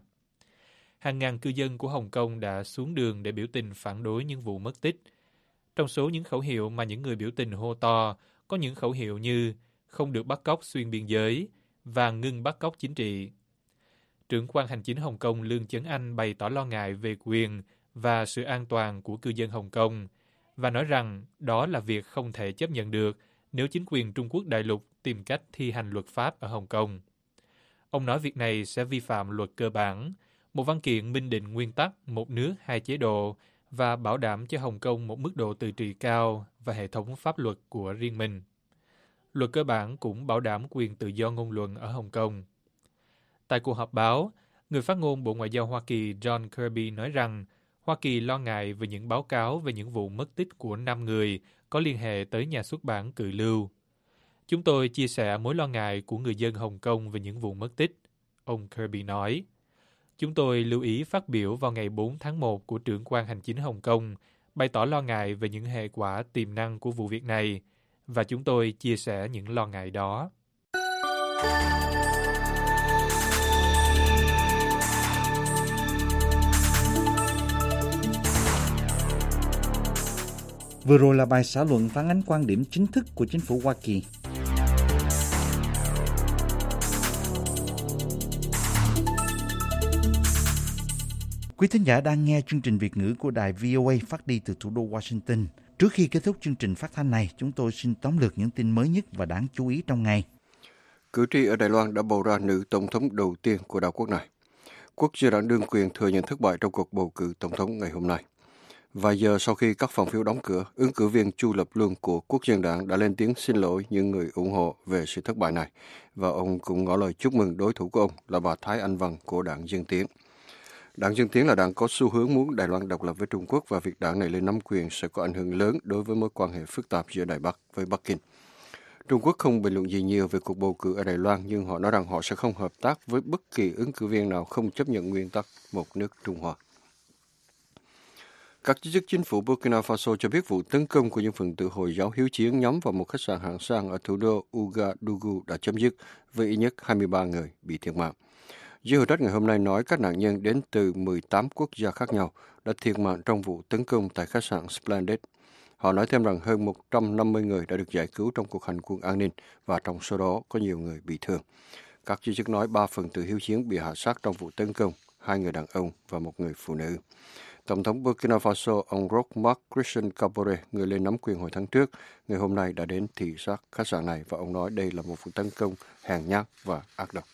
Hàng ngàn cư dân của Hồng Kông đã xuống đường để biểu tình phản đối những vụ mất tích. Trong số những khẩu hiệu mà những người biểu tình hô to, có những khẩu hiệu như không được bắt cóc xuyên biên giới và ngưng bắt cóc chính trị. Trưởng quan hành chính Hồng Kông Lương Chấn Anh bày tỏ lo ngại về quyền và sự an toàn của cư dân Hồng Kông và nói rằng đó là việc không thể chấp nhận được nếu chính quyền Trung Quốc đại lục tìm cách thi hành luật pháp ở Hồng Kông. Ông nói việc này sẽ vi phạm luật cơ bản, một văn kiện minh định nguyên tắc một nước hai chế độ và bảo đảm cho Hồng Kông một mức độ tự trị cao và hệ thống pháp luật của riêng mình. Luật cơ bản cũng bảo đảm quyền tự do ngôn luận ở Hồng Kông. Tại cuộc họp báo, người phát ngôn Bộ Ngoại giao Hoa Kỳ John Kirby nói rằng Hoa Kỳ lo ngại về những báo cáo về những vụ mất tích của năm người có liên hệ tới nhà xuất bản Cự Lưu. Chúng tôi chia sẻ mối lo ngại của người dân Hồng Kông về những vụ mất tích, ông Kirby nói. Chúng tôi lưu ý phát biểu vào ngày bốn tháng một của trưởng quan hành chính Hồng Kông, bày tỏ lo ngại về những hệ quả tiềm năng của vụ việc này và chúng tôi chia sẻ những lo ngại đó. Vừa rồi là bài xã luận phản ánh quan điểm chính thức của chính phủ Hoa Kỳ. Quý thính giả đang nghe chương trình Việt ngữ của đài vê o a phát đi từ thủ đô Washington. Trước khi kết thúc chương trình phát thanh này, chúng tôi xin tóm lược những tin mới nhất và đáng chú ý trong ngày. Cử tri ở Đài Loan đã bầu ra nữ tổng thống đầu tiên của đảo quốc này. Quốc gia đảng đương quyền thừa nhận thất bại trong cuộc bầu cử tổng thống ngày hôm nay. Vài giờ sau khi các phòng phiếu đóng cửa, ứng cử viên Chu Lập Luân của Quốc dân đảng đã lên tiếng xin lỗi những người ủng hộ về sự thất bại này, và ông cũng ngỏ lời chúc mừng đối thủ của ông là bà Thái Anh Văn của đảng Dân Tiến. Đảng Dân Tiến là đảng có xu hướng muốn Đài Loan độc lập với Trung Quốc, và việc đảng này lên nắm quyền sẽ có ảnh hưởng lớn đối với mối quan hệ phức tạp giữa Đài Bắc với Bắc Kinh. Trung Quốc không bình luận gì nhiều về cuộc bầu cử ở Đài Loan, nhưng họ nói rằng họ sẽ không hợp tác với bất kỳ ứng cử viên nào không chấp nhận nguyên tắc một nước Trung Hoa. Các chức chính phủ Burkina Faso cho biết vụ tấn công của những phần tử Hồi giáo hiếu chiến nhắm vào một khách sạn hạng sang ở thủ đô Ouagadougou đã chấm dứt với ít nhất hai mươi ba người bị thiệt mạng. Giới hữu trách ngày hôm nay nói các nạn nhân đến từ mười tám quốc gia khác nhau đã thiệt mạng trong vụ tấn công tại khách sạn Splendid. Họ nói thêm rằng hơn một trăm năm mươi người đã được giải cứu trong cuộc hành quân an ninh, và trong số đó có nhiều người bị thương. Các giới chức nói ba phần tử hiếu chiến bị hạ sát trong vụ tấn công, hai người đàn ông và một người phụ nữ. Tổng thống Burkina Faso, ông Roch Marc Christian Kabore, người lên nắm quyền hồi tháng trước, ngày hôm nay đã đến thị sát khách sạn này, và ông nói đây là một vụ tấn công hèn nhát và ác độc.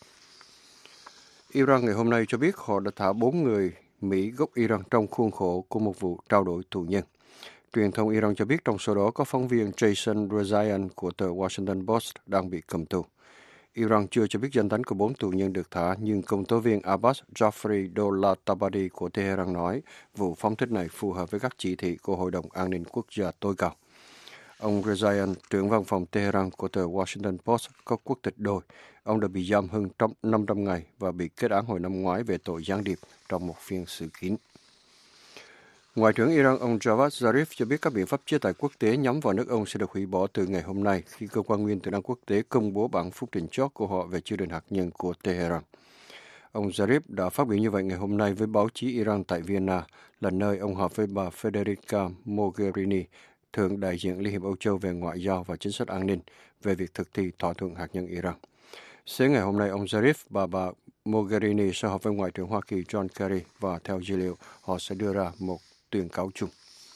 Iran ngày hôm nay cho biết họ đã thả bốn người Mỹ gốc Iran trong khuôn khổ của một vụ trao đổi tù nhân. Truyền thông Iran cho biết trong số đó có phóng viên Jason Rezaian của tờ Washington Post đang bị cầm tù. Iran chưa cho biết danh tính của bốn tù nhân được thả, nhưng công tố viên Abbas Jafri Dolatabadi của Tehran nói vụ phóng thích này phù hợp với các chỉ thị của Hội đồng An ninh Quốc gia tối cao. Ông Rezaian, trưởng văn phòng Tehran của tờ Washington Post, có quốc tịch đôi. Ông đã bị giam hơn năm trăm ngày và bị kết án hồi năm ngoái về tội gián điệp trong một phiên xử kín. Ngoại trưởng Iran ông Javad Zarif cho biết các biện pháp chế tài quốc tế nhắm vào nước ông sẽ được hủy bỏ từ ngày hôm nay khi cơ quan nguyên tử năng quốc tế công bố bản phúc trình chót của họ về chương trình hạt nhân của Tehran. Ông Zarif đã phát biểu như vậy ngày hôm nay với báo chí Iran tại Vienna, là nơi ông họp với bà Federica Mogherini, thượng đại diện Liên hiệp Âu Châu về ngoại giao và chính sách an ninh, về việc thực thi thỏa thuận hạt nhân Iran. Sáng ngày hôm nay, ông Zarif và bà Mogherini sẽ họp với Ngoại trưởng Hoa Kỳ John Kerry, và theo dữ liệu, họ sẽ đưa ra một tuyên cáo chung.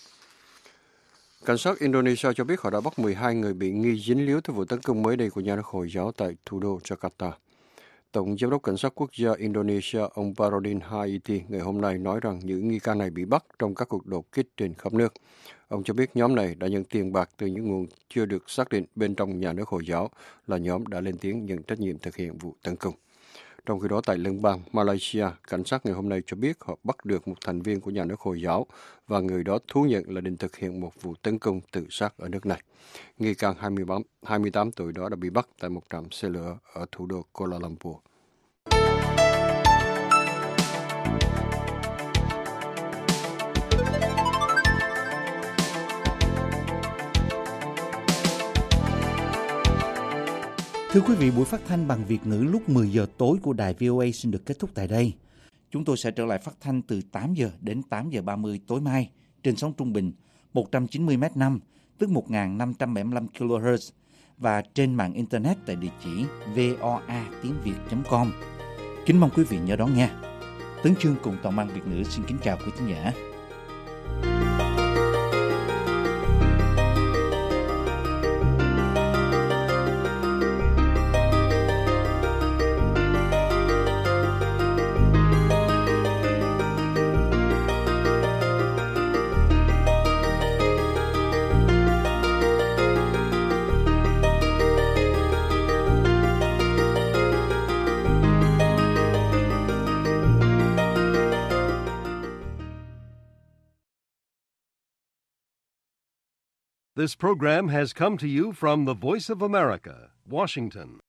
Cảnh sát Indonesia cho biết họ đã bắt mười hai người bị nghi dính líu tới vụ tấn công mới đây của nhà nước Hồi giáo tại thủ đô Jakarta. Tổng giám đốc cảnh sát quốc gia Indonesia ông Barodin Haiti ngày hôm nay nói rằng những nghi can này bị bắt trong các cuộc đột kích trên khắp nước. Ông cho biết nhóm này đã nhận tiền bạc từ những nguồn chưa được xác định bên trong nhà nước Hồi giáo, là nhóm đã lên tiếng nhận trách nhiệm thực hiện vụ tấn công. Trong khi đó, tại liên bang Malaysia, cảnh sát ngày hôm nay cho biết họ bắt được một thành viên của nhà nước Hồi giáo, và người đó thú nhận là định thực hiện một vụ tấn công tự sát ở nước này. Nghi can hai mươi tám tuổi đó đã bị bắt tại một trạm xe lửa ở thủ đô Kuala Lumpur. Thưa quý vị, buổi phát thanh bằng Việt ngữ lúc mười giờ tối của đài vê o a xin được kết thúc tại đây. Chúng tôi sẽ trở lại phát thanh từ tám giờ đến tám giờ ba mươi tối mai trên sóng trung bình một trăm chín mươi mét năm, tức một nghìn năm trăm bảy mươi lăm ki lô héc, và trên mạng Internet tại địa chỉ voa tiếng việt chấm com. Kính mong quý vị nhớ đón nghe. Tấn Chương cùng toàn ban Việt ngữ xin kính chào quý khán giả. This program has come to you from the Voice of America, Washington.